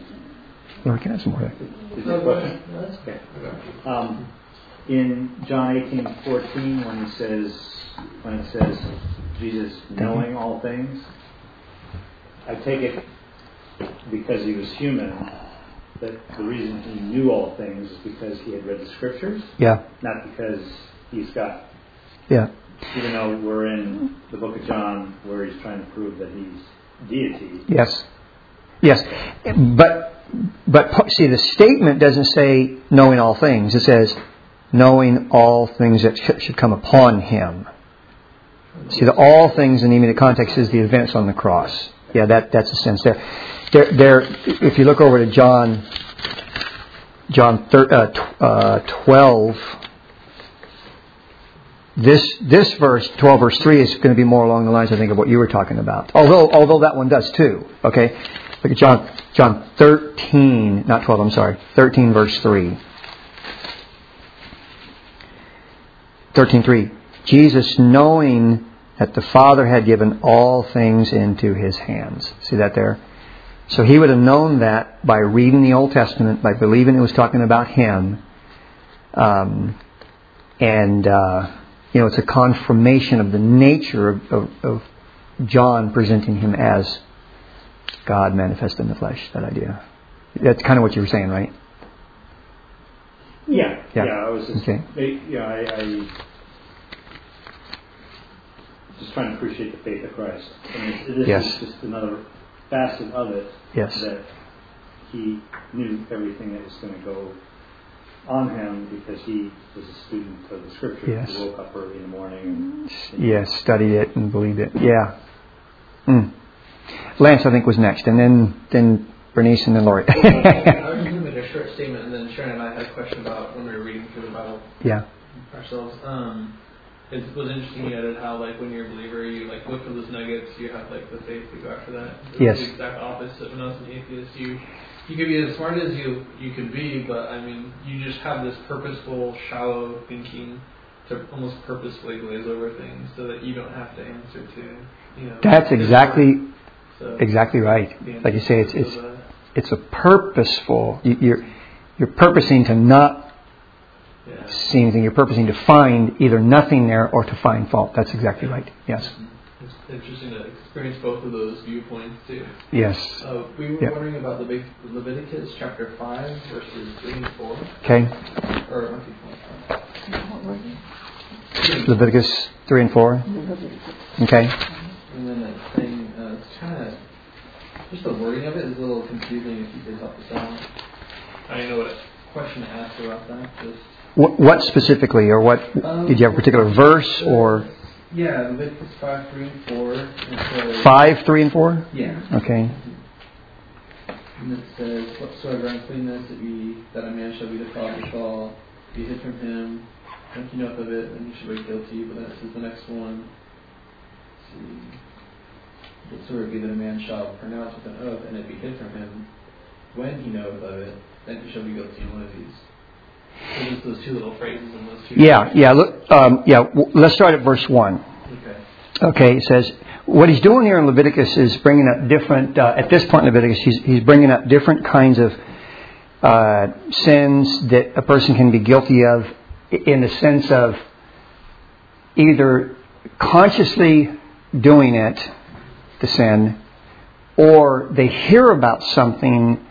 Lord, can I have some more? Is there a question? No, that's okay. Um, in John eighteen fourteen, when he says, when it says Jesus knowing all things, I take it because He was human that the reason He knew all things is because He had read the Scriptures. Yeah. Not because He's got. Yeah. Even though we're in the Book of John where He's trying to prove that He's deity. Yes. Yes. But. But see, the statement doesn't say knowing all things. It says knowing all things that sh- should come upon Him. See, the all things in the immediate context is the events on the cross. Yeah, that that's the sense there. There, there. If you look over to John, John thir- uh, t- uh, twelve. This this verse, twelve verse three, is going to be more along the lines, I think, of what you were talking about. Although although that one does too. Okay. Look at John, John thirteen, not twelve, I'm sorry, thirteen verse three. thirteen three. Jesus, knowing that the Father had given all things into His hands. See that there? So He would have known that by reading the Old Testament, by believing it was talking about Him. Um, and, uh, you know, it's a confirmation of the nature of, of, of John presenting Him as God manifest in the flesh, that idea. That's kind of what you were saying, right? Yeah, yeah. yeah I was just, okay. yeah, I, I just trying to appreciate the faith of Christ. I mean, this yes. is just another facet of it. Yes. That he knew everything that was going to go on him because he was a student of the Scripture. Yes. He woke up early in the morning. And, yes, studied it and believed it. Yeah. Mm. Lance, I think, was next, and then then Bernice and then Lori. I was just going to make a short statement, and then Sharon and I had a question about when we were reading through the Bible Yeah. ourselves. Um, it was interesting you added how, like, when you're a believer, you like look for those nuggets. You have like the faith to go after that. It's Yes. the exact opposite. When I was an atheist, you you could be as smart as you you could be, but I mean, you just have this purposeful, shallow thinking to almost purposefully glaze over things, so that you don't have to answer to, you know. That's exactly so, exactly right. Like you say, it's it's of, uh, it's a purposeful. you- You're you're purposing to not yeah. see anything. You're purposing to find either nothing there or to find fault. That's exactly right. Yes. It's interesting to experience both of those viewpoints too. Yes. Uh, we were Yeah. wondering about Levit- Leviticus chapter five, verses three and four. Okay. Or not three, four. What was it? Leviticus three and four. Leviticus. Okay. And then it's saying, uh, it's kind of, just the wording of it is a little confusing if you could help us out. I don't know what question to ask about that. Just, What, what specifically, or what um, did you have a particular verse or yeah, Leviticus five, three, and four. It says, five, three, and four? Yeah. Okay. And it says, whatsoever uncleanness that, we, that a man shall be defiled withal, be hid from him, and he knoweth of it, and he shall be guilty. But then it says the next one, let's see, whatsoever be that a man shall pronounce with an oath, and it be hid from him, when he knoweth of it, then he shall be guilty in one of these. So just those two little phrases in those two. Yeah, yeah. Look, um, yeah. W- let's start at verse one. Okay. Okay, it says what he's doing here in Leviticus is bringing up different. Uh, at this point in Leviticus, he's he's bringing up different kinds of uh, sins that a person can be guilty of, in the sense of either consciously doing it, the sin, or they hear about something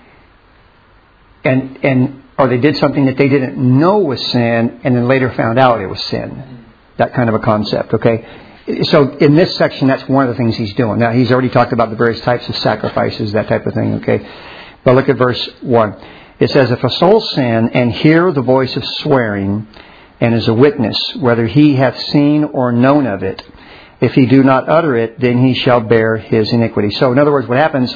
and and. or they did something that they didn't know was sin and then later found out it was sin. That kind of a concept, okay? So in this section, that's one of the things he's doing. Now, he's already talked about the various types of sacrifices, that type of thing, okay? But look at verse one. It says, if a soul sin and hear the voice of swearing and is a witness, whether he hath seen or known of it, if he do not utter it, then he shall bear his iniquity. So in other words, what happens,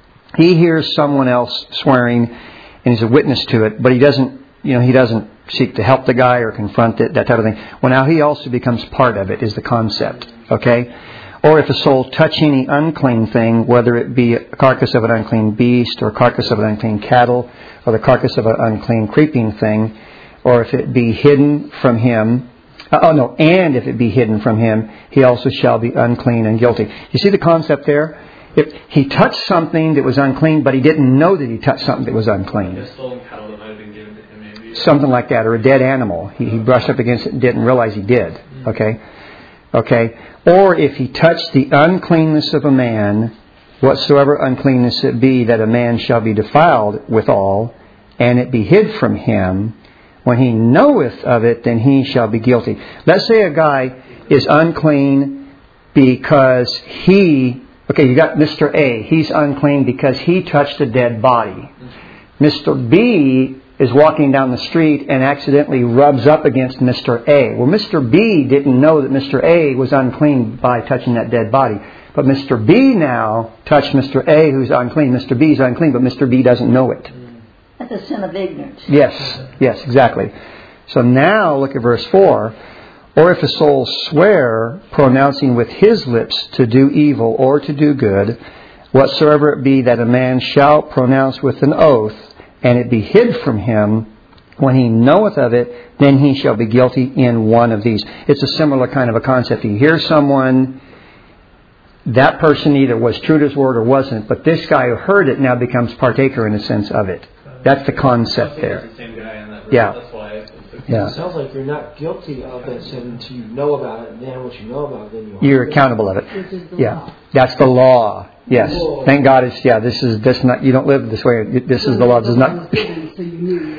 he hears someone else swearing and he's a witness to it, but he doesn't, you know, he doesn't seek to help the guy or confront it, that type of thing. Well, now he also becomes part of it, is the concept, okay? Or if a soul touch any unclean thing, whether it be a carcass of an unclean beast or a carcass of an unclean cattle or the carcass of an unclean creeping thing, or if it be hidden from him, uh, oh no, and if it be hidden from him, he also shall be unclean and guilty. You see the concept there? If he touched something that was unclean, but he didn't know that he touched something that was unclean. A stolen cattle that might have been given to him, maybe. Something like that, or a dead animal. He, he brushed up against it and didn't realize he did. Okay? Okay? Or if he touched the uncleanness of a man, whatsoever uncleanness it be, that a man shall be defiled withal, and it be hid from him, when he knoweth of it, then he shall be guilty. Let's say a guy is unclean because he... Okay, you got Mister A. He's unclean because he touched a dead body. Mister B is walking down the street and accidentally rubs up against Mister A. Well, Mister B didn't know that Mister A was unclean by touching that dead body. But Mister B now touched Mister A, who's unclean. Mister B is unclean, but Mister B doesn't know it. That's a sin of ignorance. Yes, yes, exactly. So now look at verse four. Or if a soul swear, pronouncing with his lips to do evil or to do good, whatsoever it be that a man shall pronounce with an oath, and it be hid from him, when he knoweth of it, then he shall be guilty in one of these. It's a similar kind of a concept. You hear someone, that person either was true to his word or wasn't, but this guy who heard it now becomes partaker in a sense of it. That's the concept there. It's the same guy in that verse. Yeah. That's why it's Yeah. It sounds like you're not guilty of that sin until you know about it, and then once you know about it, then you are. You're accountable of it. Which is the Yeah, law. that's the law. Yes, Whoa. thank God. It's yeah. This is this not. You don't live this way. This is the law. This is not. So you knew you were sinning.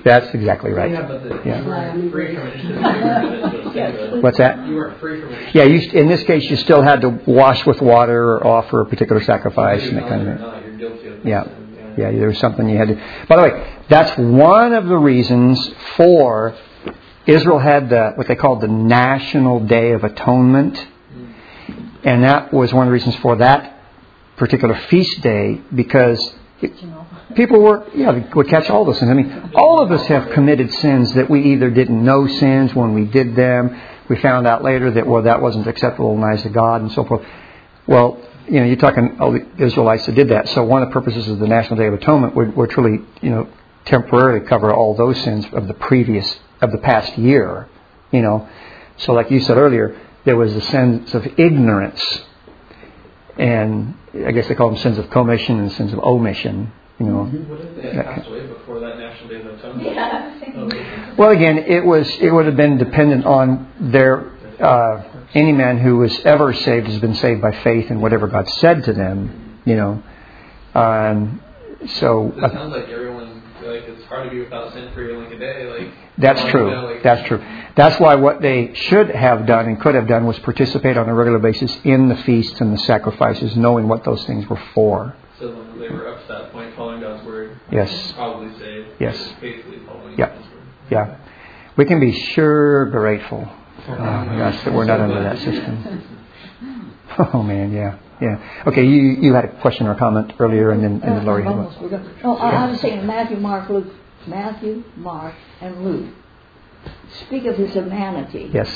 That's exactly right. Yeah, but the, Yeah. you weren't free from it. What's that? You weren't free from it. Yeah, you, in this case, you still had to wash with water or offer a particular sacrifice and that kind of thing. Not, you're guilty of Yeah. sin. Yeah, there was something you had to... By the way, that's one of the reasons for Israel had the what they called the National Day of Atonement. And that was one of the reasons for that particular feast day, because it, people were, yeah, would catch all those sins. I mean, all of us have committed sins that we either didn't know sins when we did them. We found out later that, well, that wasn't acceptable in the eyes of God and so forth. Well, you know, you're talking all the Israelites that did that. So one of the purposes of the National Day of Atonement would, would truly, you know, temporarily cover all those sins of the previous, of the past year, you know. So like you said earlier, there was a sense of ignorance. And I guess they call them sins of commission and sins of omission, you know. What if they had passed away before that National Day of Atonement? Yeah. Okay. Well, again, it was it would have been dependent on their uh, any man who was ever saved has been saved by faith in whatever God said to them, you know. Um, so It sounds like everyone, like, it's hard to be without sin for even like a day. Like that's you true. know, like, That's true. That's why what they should have done and could have done was participate on a regular basis in the feasts and the sacrifices, knowing what those things were for. So when they were up to that point, following God's word, Yes. probably saved. Yes. Faithfully following Yeah. God's word. Yeah. We can be sure grateful. Oh my gosh, that we're not under that system. Oh man, yeah, yeah. Okay, you you had a question or comment earlier, and then and then Laurie had one. Almost forgot. Oh, I I was saying Matthew, Mark, Luke, Matthew, Mark, and Luke speak of his humanity. Yes.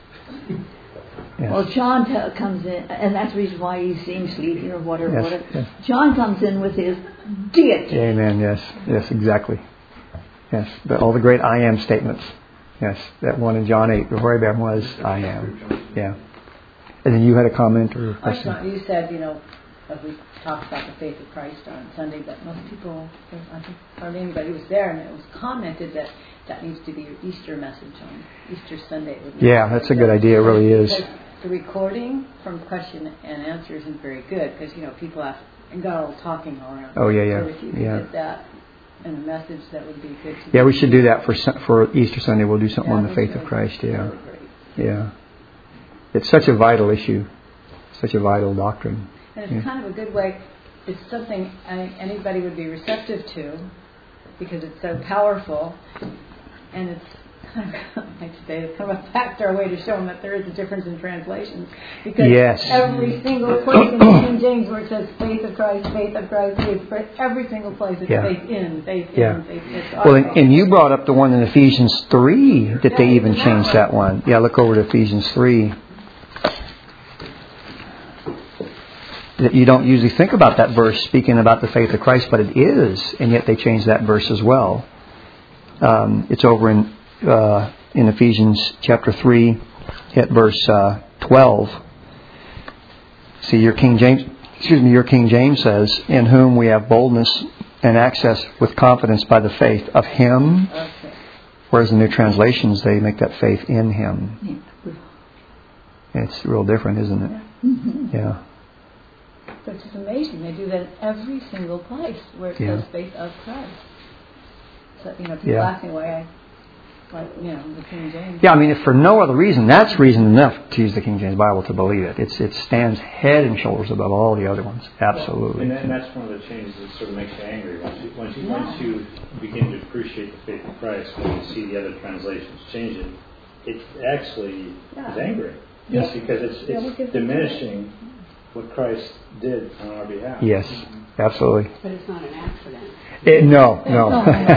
Well, Yes. John t- comes in, and that's the reason why he seems sleepy or whatever. Yes, whatever. yes. John comes in with his deity. Amen. Yes. Yes. Exactly. Yes. The, all the great I am statements. Yes. That one in John eight, before Abraham was, I am. Yeah. And then you had a comment or a I question? thought you said, you know, as we talked about the faith of Christ on Sunday, that most people, I think hardly anybody was there, and it was commented that that needs to be your Easter message on Easter Sunday. Yeah, that's a good idea. It really is. Because the recording from question and answer isn't very good, because, you know, people ask and got all talking all around. Oh, yeah, yeah, So if you could yeah. get that in a message, that would be good to Yeah, do. we should do that for Sun- for Easter Sunday. We'll do something That on the was faith really- of Christ. Yeah. really great. Yeah. It's such a vital issue. Such a vital doctrine. And it's Yeah. kind of a good way, it's something I think anybody would be receptive to, because it's so powerful, and it's kind of, like today, it's kind of a factor way to show them that there is a difference in translations. Because Yes. every single place in the King James where it says faith of Christ, faith of Christ, faith of Christ, every single place it's Yeah. faith in, faith Yeah. in, faith in. It's Well, and, awesome. and you brought up the one in Ephesians three that they Yeah, even that changed one. that one. Yeah, look over to Ephesians three. That you don't usually think about that verse speaking about the faith of Christ, but it is, and yet they changed that verse as well. Um, it's over in uh, in Ephesians chapter three, at verse uh, twelve. See, your King James, excuse me, your King James says, "In whom we have boldness and access with confidence by the faith of Him." Okay. Whereas in New Translations, they make that faith in Him. It's real different, isn't it? Mm-hmm. Yeah. But it's amazing. They do that in every single place where it Yeah. says faith of Christ. So, you know, people Yeah. ask me why I, why, you know, the King James. Yeah, I mean, if for no other reason, that's reason enough to use the King James Bible to believe it. It's It stands head and shoulders above all the other ones. Absolutely. And, that, and that's one of the changes that sort of makes you angry. Once you, once you, once you begin to appreciate the faith of Christ, when you see the other translations change it, it actually Yeah. is angry. Yes. Because it's, Yeah, it's because- diminishing what Christ did on our behalf. Yes, absolutely. But it's not an accident. It, no, no.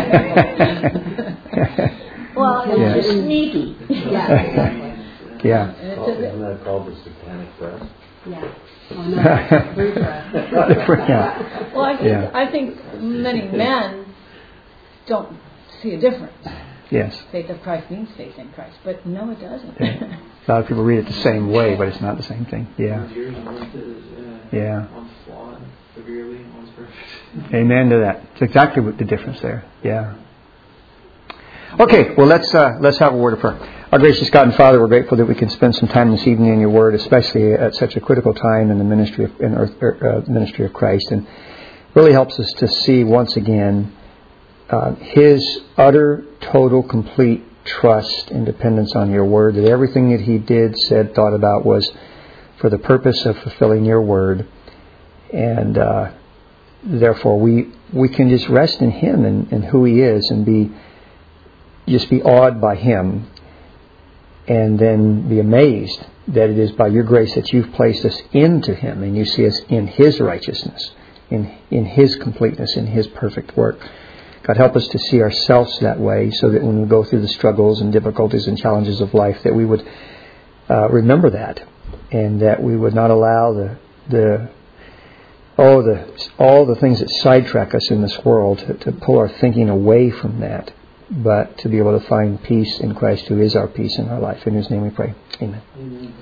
Well, it's Yeah. just sneaky. Yeah, exactly. Yeah. And it says it, Isn't that called the satanic press? Yeah. Oh, no, that's free press. Yeah. well, I think, Yeah. I think many men don't see a difference. Yes. Faith of Christ means faith in Christ, but no, it doesn't. Yeah. A lot of people read it the same way, but it's not the same thing. Yeah. One's yours and one's his. Yeah. Yeah. One's flawed severely and one's perfect. Amen to that. It's exactly what the difference there. Yeah. Okay, well let's uh, let's have a word of prayer. Our gracious God and Father, we're grateful that we can spend some time this evening in Your Word, especially at such a critical time in the ministry of in earth, uh, ministry of Christ, and really helps us to see once again uh, His utter, total, complete trust and dependence on your word, that everything that He did, said, thought about was for the purpose of fulfilling your word. And uh, therefore we we can just rest in Him and, and who He is, and be just be awed by Him, and then be amazed that it is by your grace that you've placed us into Him, and you see us in His righteousness, in in His completeness, in His perfect work. God, help us to see ourselves that way, so that when we go through the struggles and difficulties and challenges of life, that we would uh, remember that, and that we would not allow the the oh the all the things that sidetrack us in this world to, to pull our thinking away from that, but to be able to find peace in Christ, who is our peace in our life. In His name we pray. Amen. Amen.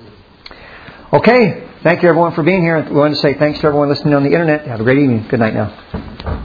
Okay. Thank you, everyone, for being here. We want to say thanks to everyone listening on the internet. Have a great evening. Good night now.